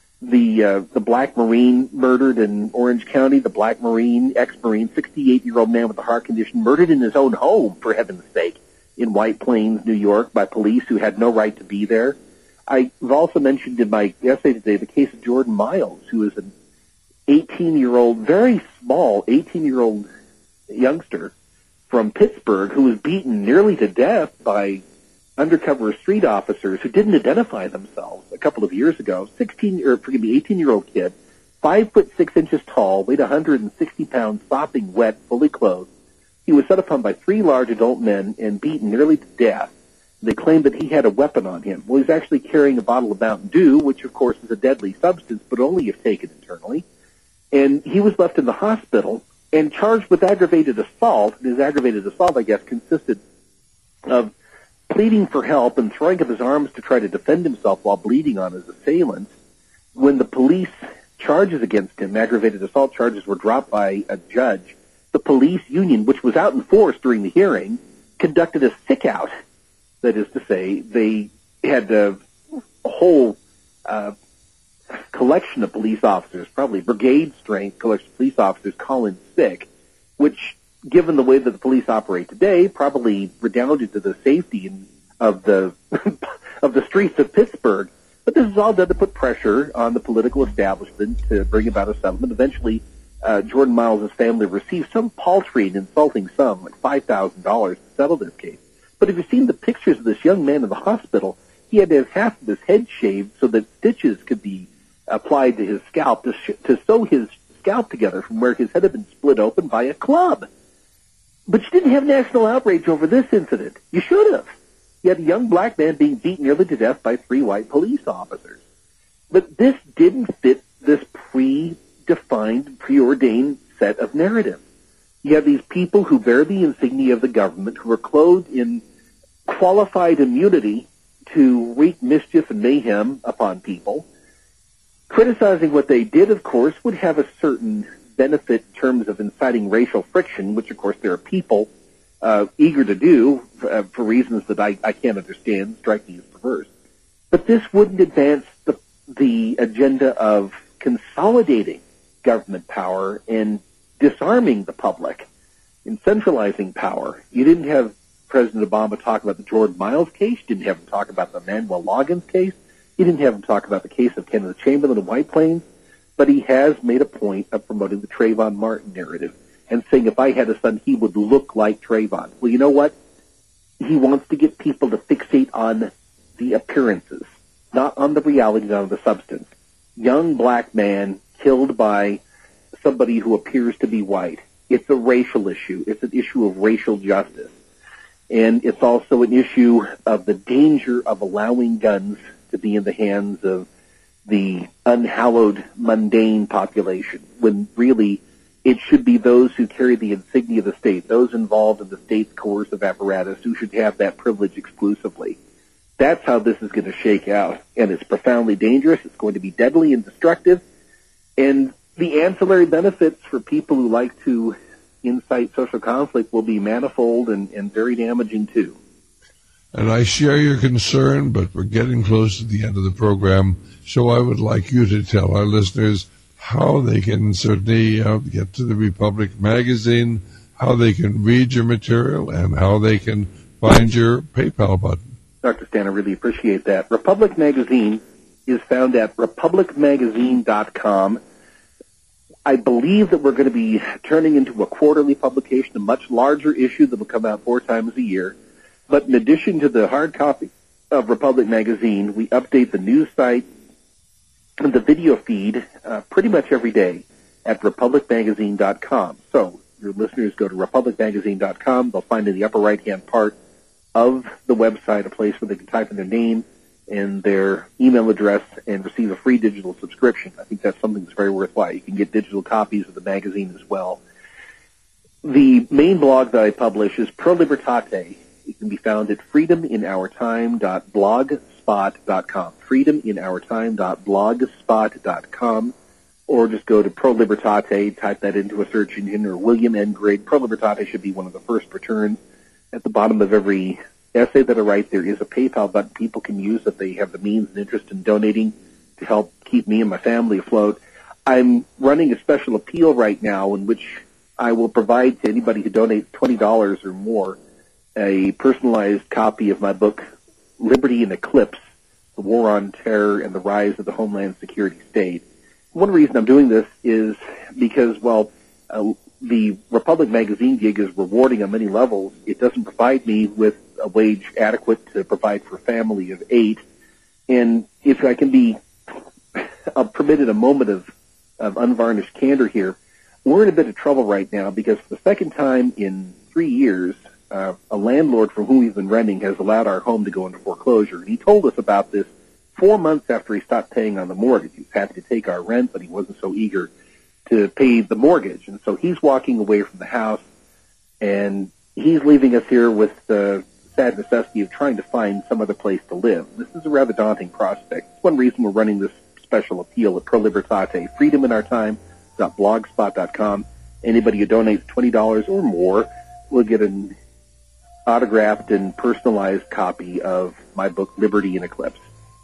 The black Marine murdered in Orange County, the black Marine, ex-Marine, 68-year-old man with a heart condition murdered in his own home, for heaven's sake, in White Plains, New York, by police who had no right to be there. I've also mentioned in my essay today the case of Jordan Miles, who is an 18-year-old, very small 18-year-old youngster from Pittsburgh who was beaten nearly to death by undercover street officers who didn't identify themselves a couple of years ago. 18-year-old kid, 5'6" tall, weighed 160 pounds, sopping wet, fully clothed. He was set upon by 3 large adult men and beaten nearly to death. They claimed that he had a weapon on him. Well, he's actually carrying a bottle of Mountain Dew, which of course is a deadly substance, but only if taken internally. And he was left in the hospital and charged with aggravated assault. And his aggravated assault, I guess, consisted of pleading for help and throwing up his arms to try to defend himself while bleeding on his assailant. When the police charges against him, aggravated assault charges, were dropped by a judge, the police union, which was out in force during the hearing, conducted a sick-out. That is to say, they had a whole collection of police officers, probably brigade-strength collection of police officers, call in sick, which, given the way that the police operate today, probably redounded to the safety of the of the streets of Pittsburgh. But this is all done to put pressure on the political establishment to bring about a settlement. Eventually, Jordan Miles' family received some paltry and insulting sum, like $5,000, to settle this case. But if you've seen the pictures of this young man in the hospital, he had to have half of his head shaved so that stitches could be applied to his scalp to sew his scalp together from where his head had been split open by a club. But you didn't have national outrage over this incident. You should have. You had a young black man being beaten nearly to death by 3 white police officers. But this didn't fit this predefined, preordained set of narratives. You have these people who bear the insignia of the government, who are clothed in qualified immunity to wreak mischief and mayhem upon people. Criticizing what they did, of course, would have a certain benefit in terms of inciting racial friction, which, of course, there are people eager to do for reasons that I can't understand, strike me as perverse. But this wouldn't advance the agenda of consolidating government power and disarming the public and centralizing power. You didn't have President Obama talk about the Jordan Miles case. You didn't have him talk about the Manuel Loggins case. You didn't have him talk about the case of Kenneth Chamberlain of White Plains. But he has made a point of promoting the Trayvon Martin narrative and saying if I had a son, he would look like Trayvon. Well, you know what? He wants to get people to fixate on the appearances, not on the reality, not on the substance. Young black man killed by somebody who appears to be white. It's a racial issue. It's an issue of racial justice. And it's also an issue of the danger of allowing guns to be in the hands of the unhallowed, mundane population, when really it should be those who carry the insignia of the state, those involved in the state's coercive apparatus, who should have that privilege exclusively. That's how this is going to shake out, and it's profoundly dangerous. It's going to be deadly and destructive, and the ancillary benefits for people who like to incite social conflict will be manifold and very damaging too. And I share your concern, but we're getting close to the end of the program, so I would like you to tell our listeners how they can certainly get to the Republic magazine, how they can read your material, and how they can find your PayPal button. Dr. Stan, I really appreciate that. Republic Magazine is found at republicmagazine.com. I believe that we're going to be turning into a quarterly publication, a much larger issue that will come out 4 times a year. But in addition to the hard copy of Republic Magazine, we update the news site and the video feed pretty much every day at republicmagazine.com. So your listeners go to republicmagazine.com. They'll find in the upper right-hand part of the website a place where they can type in their name and their email address and receive a free digital subscription. I think that's something that's very worthwhile. You can get digital copies of the magazine as well. The main blog that I publish is Pro Libertate. It can be found at freedominourtime.blogspot.com. freedominourtime.blogspot.com. Or just go to Pro Libertate, type that into a search engine, or William N. Grigg. Pro Libertate should be one of the first returns. At the bottom of every essay that I write, there is a PayPal button people can use if they have the means and interest in donating to help keep me and my family afloat. I'm running a special appeal right now in which I will provide to anybody who donates $20 or more a personalized copy of my book, Liberty in Eclipse, The War on Terror and the Rise of the Homeland Security State. One reason I'm doing this is because, the Republic Magazine gig is rewarding on many levels. It doesn't provide me with a wage adequate to provide for a family of 8. And if I can be permitted a moment of unvarnished candor here, we're in a bit of trouble right now because for the second time in 3 years, a landlord from whom we've been renting has allowed our home to go into foreclosure. And he told us about this 4 months after he stopped paying on the mortgage. He was happy to take our rent, but he wasn't so eager to pay the mortgage. And so he's walking away from the house, and he's leaving us here with the sad necessity of trying to find some other place to live. This is a rather daunting prospect. It's one reason we're running this special appeal at Pro Libertate, freedominourtime.blogspot.com. Anybody who donates $20 or more will get an autographed and personalized copy of my book, Liberty in Eclipse.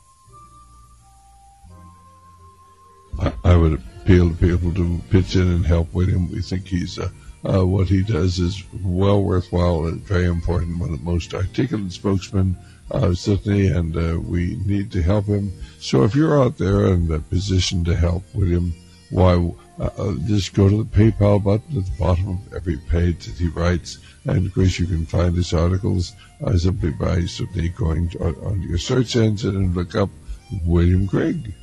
I would appeal to people to pitch in and help with him. We think he's what he does is well worthwhile and very important. One of the most articulate spokesmen, certainly, and we need to help him. So if you're out there in a position to help with him, why just go to the PayPal button at the bottom of every page that he writes. And of course, you can find his articles simply by certainly going on your search engine and look up William Grigg.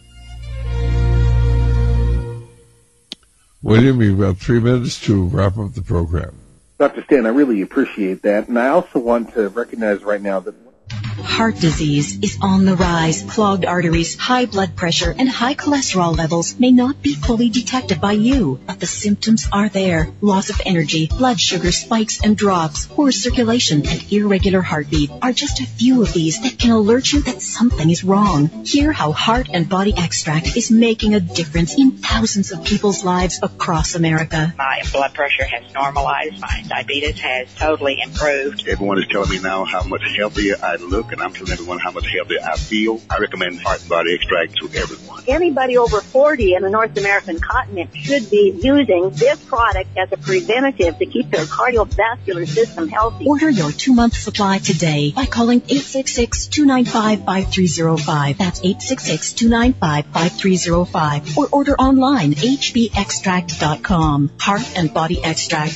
William, you've got 3 minutes to wrap up the program. Dr. Stan, I really appreciate that. And I also want to recognize right now that Heart disease is on the rise. Clogged arteries, high blood pressure, and high cholesterol levels may not be fully detected by you, but the symptoms are there. Loss of energy, blood sugar spikes and drops, poor circulation, and irregular heartbeat are just a few of these that can alert you that something is wrong. Hear how Heart and Body Extract is making a difference in thousands of people's lives across America. My blood pressure has normalized. My diabetes has totally improved. Everyone is telling me now how much healthier I look, and I'm telling everyone how much healthier I feel. I recommend Heart and Body Extract to everyone. Anybody over 40 in the North American continent should be using this product as a preventative to keep their cardiovascular system healthy. Order your 2-month supply today by calling 866-295-5305. That's 866-295-5305. Or order online, hbextract.com. Heart and Body Extract,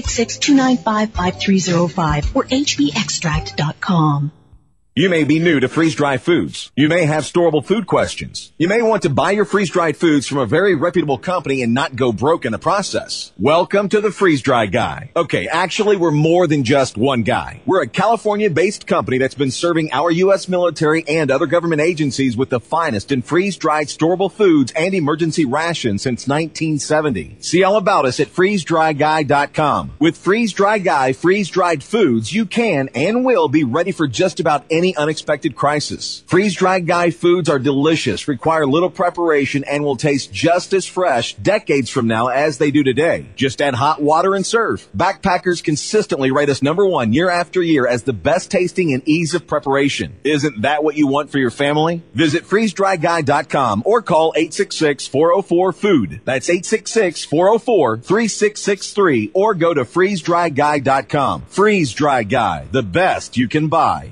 866-295-5305 or hbextract.com. You may be new to freeze-dried foods. You may have storable food questions. You may want to buy your freeze-dried foods from a very reputable company and not go broke in the process. Welcome to the Freeze-Dry Guy. Okay, actually, we're more than just one guy. We're a California-based company that's been serving our U.S. military and other government agencies with the finest in freeze-dried storable foods and emergency rations since 1970. See all about us at freezedryguy.com. With Freeze-Dry Guy freeze-dried foods, you can and will be ready for just about any unexpected crisis. Freeze-Dried Guy foods are delicious, require little preparation, and will taste just as fresh decades from now as they do today. Just add hot water and serve. Backpackers consistently rate us #1 year after year as the best tasting and ease of preparation. Isn't that what you want for your family? Visit freezedryguy.com or call 866-404-FOOD. That's 866-404-3663 or go to freezedryguy.com. Freeze-Dry Guy, the best you can buy.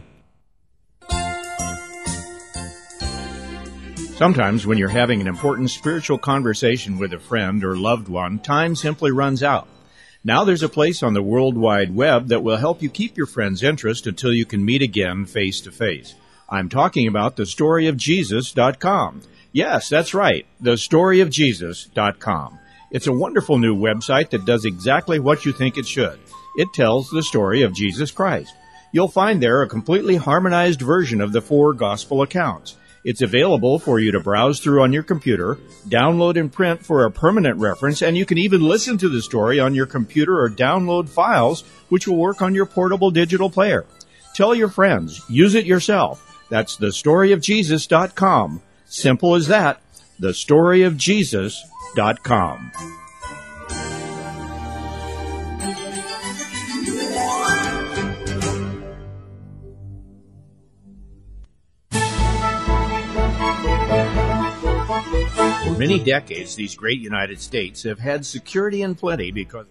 Sometimes when you're having an important spiritual conversation with a friend or loved one, time simply runs out. Now there's a place on the World Wide Web that will help you keep your friend's interest until you can meet again face to face. I'm talking about thestoryofjesus.com. Yes, that's right, thestoryofjesus.com. It's a wonderful new website that does exactly what you think it should. It tells the story of Jesus Christ. You'll find there a completely harmonized version of the 4 gospel accounts. It's available for you to browse through on your computer, download and print for a permanent reference, and you can even listen to the story on your computer or download files, which will work on your portable digital player. Tell your friends. Use it yourself. That's thestoryofjesus.com. Simple as that. thestoryofjesus.com. For many decades, these great United States have had security in plenty because...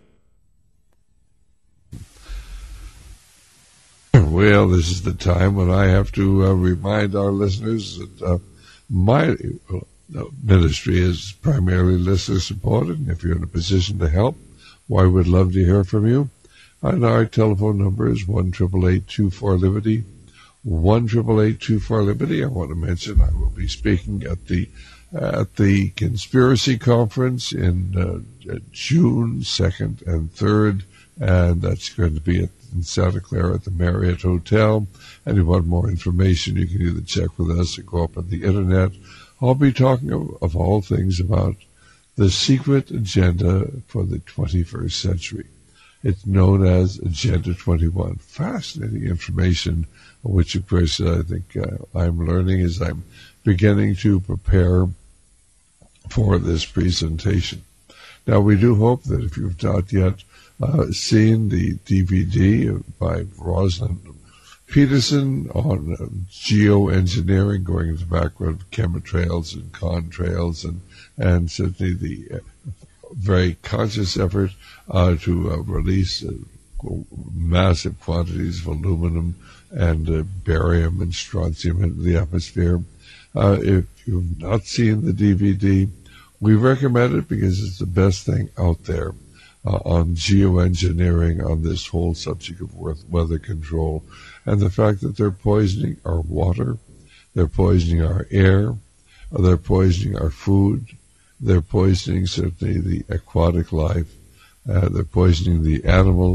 Well, this is the time when I have to remind our listeners that my ministry is primarily listener-supported, and if you're in a position to help, well, I would love to hear from you. And our telephone number is 1-888-24-LIBERTY, 1-888-24-LIBERTY. I want to mention I will be speaking at the Conspiracy Conference in June 2nd and 3rd, and that's going to be in Santa Clara at the Marriott Hotel. And if you want more information, you can either check with us or go up on the Internet. I'll be talking of all things about the secret agenda for the 21st century. It's known as Agenda 21. Fascinating information, which, of course, I think I'm learning as I'm beginning to prepare for this presentation. Now, we do hope that if you've not yet seen the DVD by Rosalind Peterson on geoengineering, going into the background of chemtrails and contrails, and certainly the very conscious effort to release massive quantities of aluminum and barium and strontium into the atmosphere. If you've not seen the DVD, we recommend it because it's the best thing out there on geoengineering, on this whole subject of weather control, and the fact that they're poisoning our water, they're poisoning our air, they're poisoning our food, they're poisoning certainly the aquatic life, they're poisoning the animals,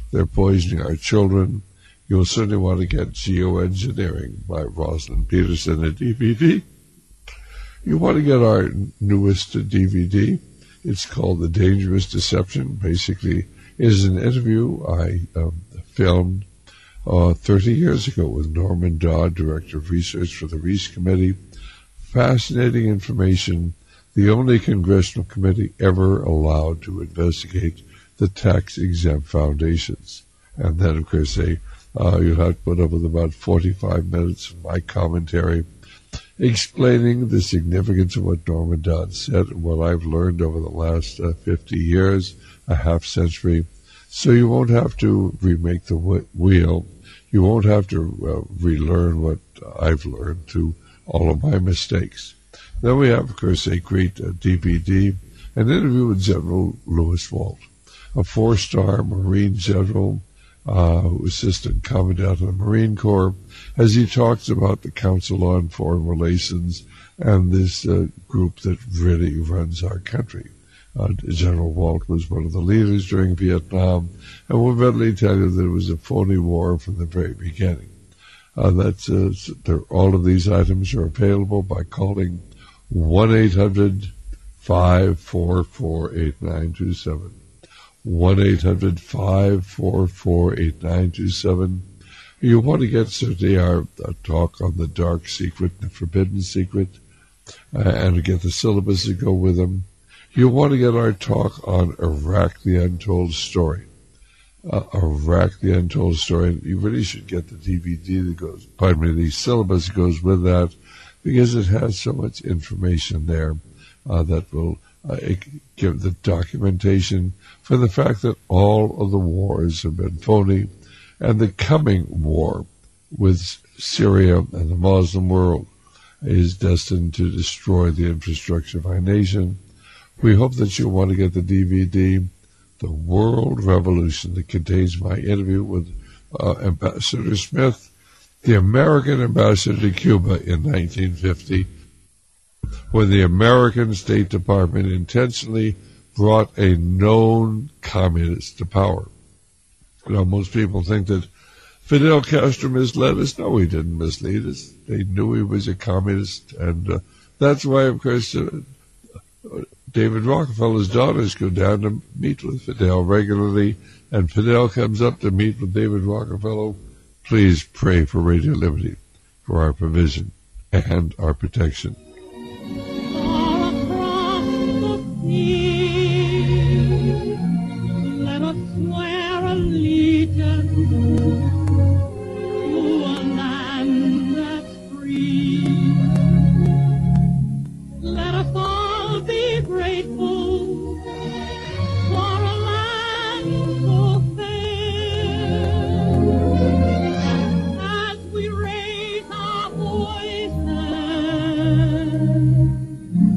They're poisoning our children. You'll certainly want to get Geoengineering by Rosalind Peterson, a DVD. You want to get our newest DVD. It's called The Dangerous Deception. Basically, it is an interview I filmed 30 years ago with Norman Dodd, Director of Research for the Reese Committee. Fascinating information. The only congressional committee ever allowed to investigate the tax-exempt foundations. And then, of course, you'll have to put up with about 45 minutes of my commentary explaining the significance of what Norman Dodd said and what I've learned over the last 50 years, a half century. So you won't have to remake the wheel. You won't have to relearn what I've learned through all of my mistakes. Then we have, of course, a great DVD, an interview with General Lewis Walt, a 4-star Marine general, Assistant Commandant of the Marine Corps, as he talks about the Council on Foreign Relations and this group that really runs our country. General Walt was one of the leaders during Vietnam, and will readily tell you that it was a phony war from the very beginning. All of these items are available by calling 1-800-544-8927. 1-800-544-8927. You want to get certainly our talk on the dark secret, the forbidden secret, and to get the syllabus to go with them. You want to get our talk on Iraq, the Untold Story. Iraq, the Untold Story. You really should get the DVD the syllabus goes with that, because it has so much information there that will give the documentation for the fact that all of the wars have been phony, and the coming war with Syria and the Muslim world is destined to destroy the infrastructure of our nation. We hope that you'll want to get the DVD, The World Revolution, that contains my interview with Ambassador Smith, the American ambassador to Cuba in 1950, when the American State Department intentionally brought a known communist to power. Most people think that Fidel Castro misled us. No, he didn't mislead us. They knew he was a communist, and that's why, of course, David Rockefeller's daughters go down to meet with Fidel regularly, and Fidel comes up to meet with David Rockefeller. Please pray for Radio Liberty, for our provision and our protection.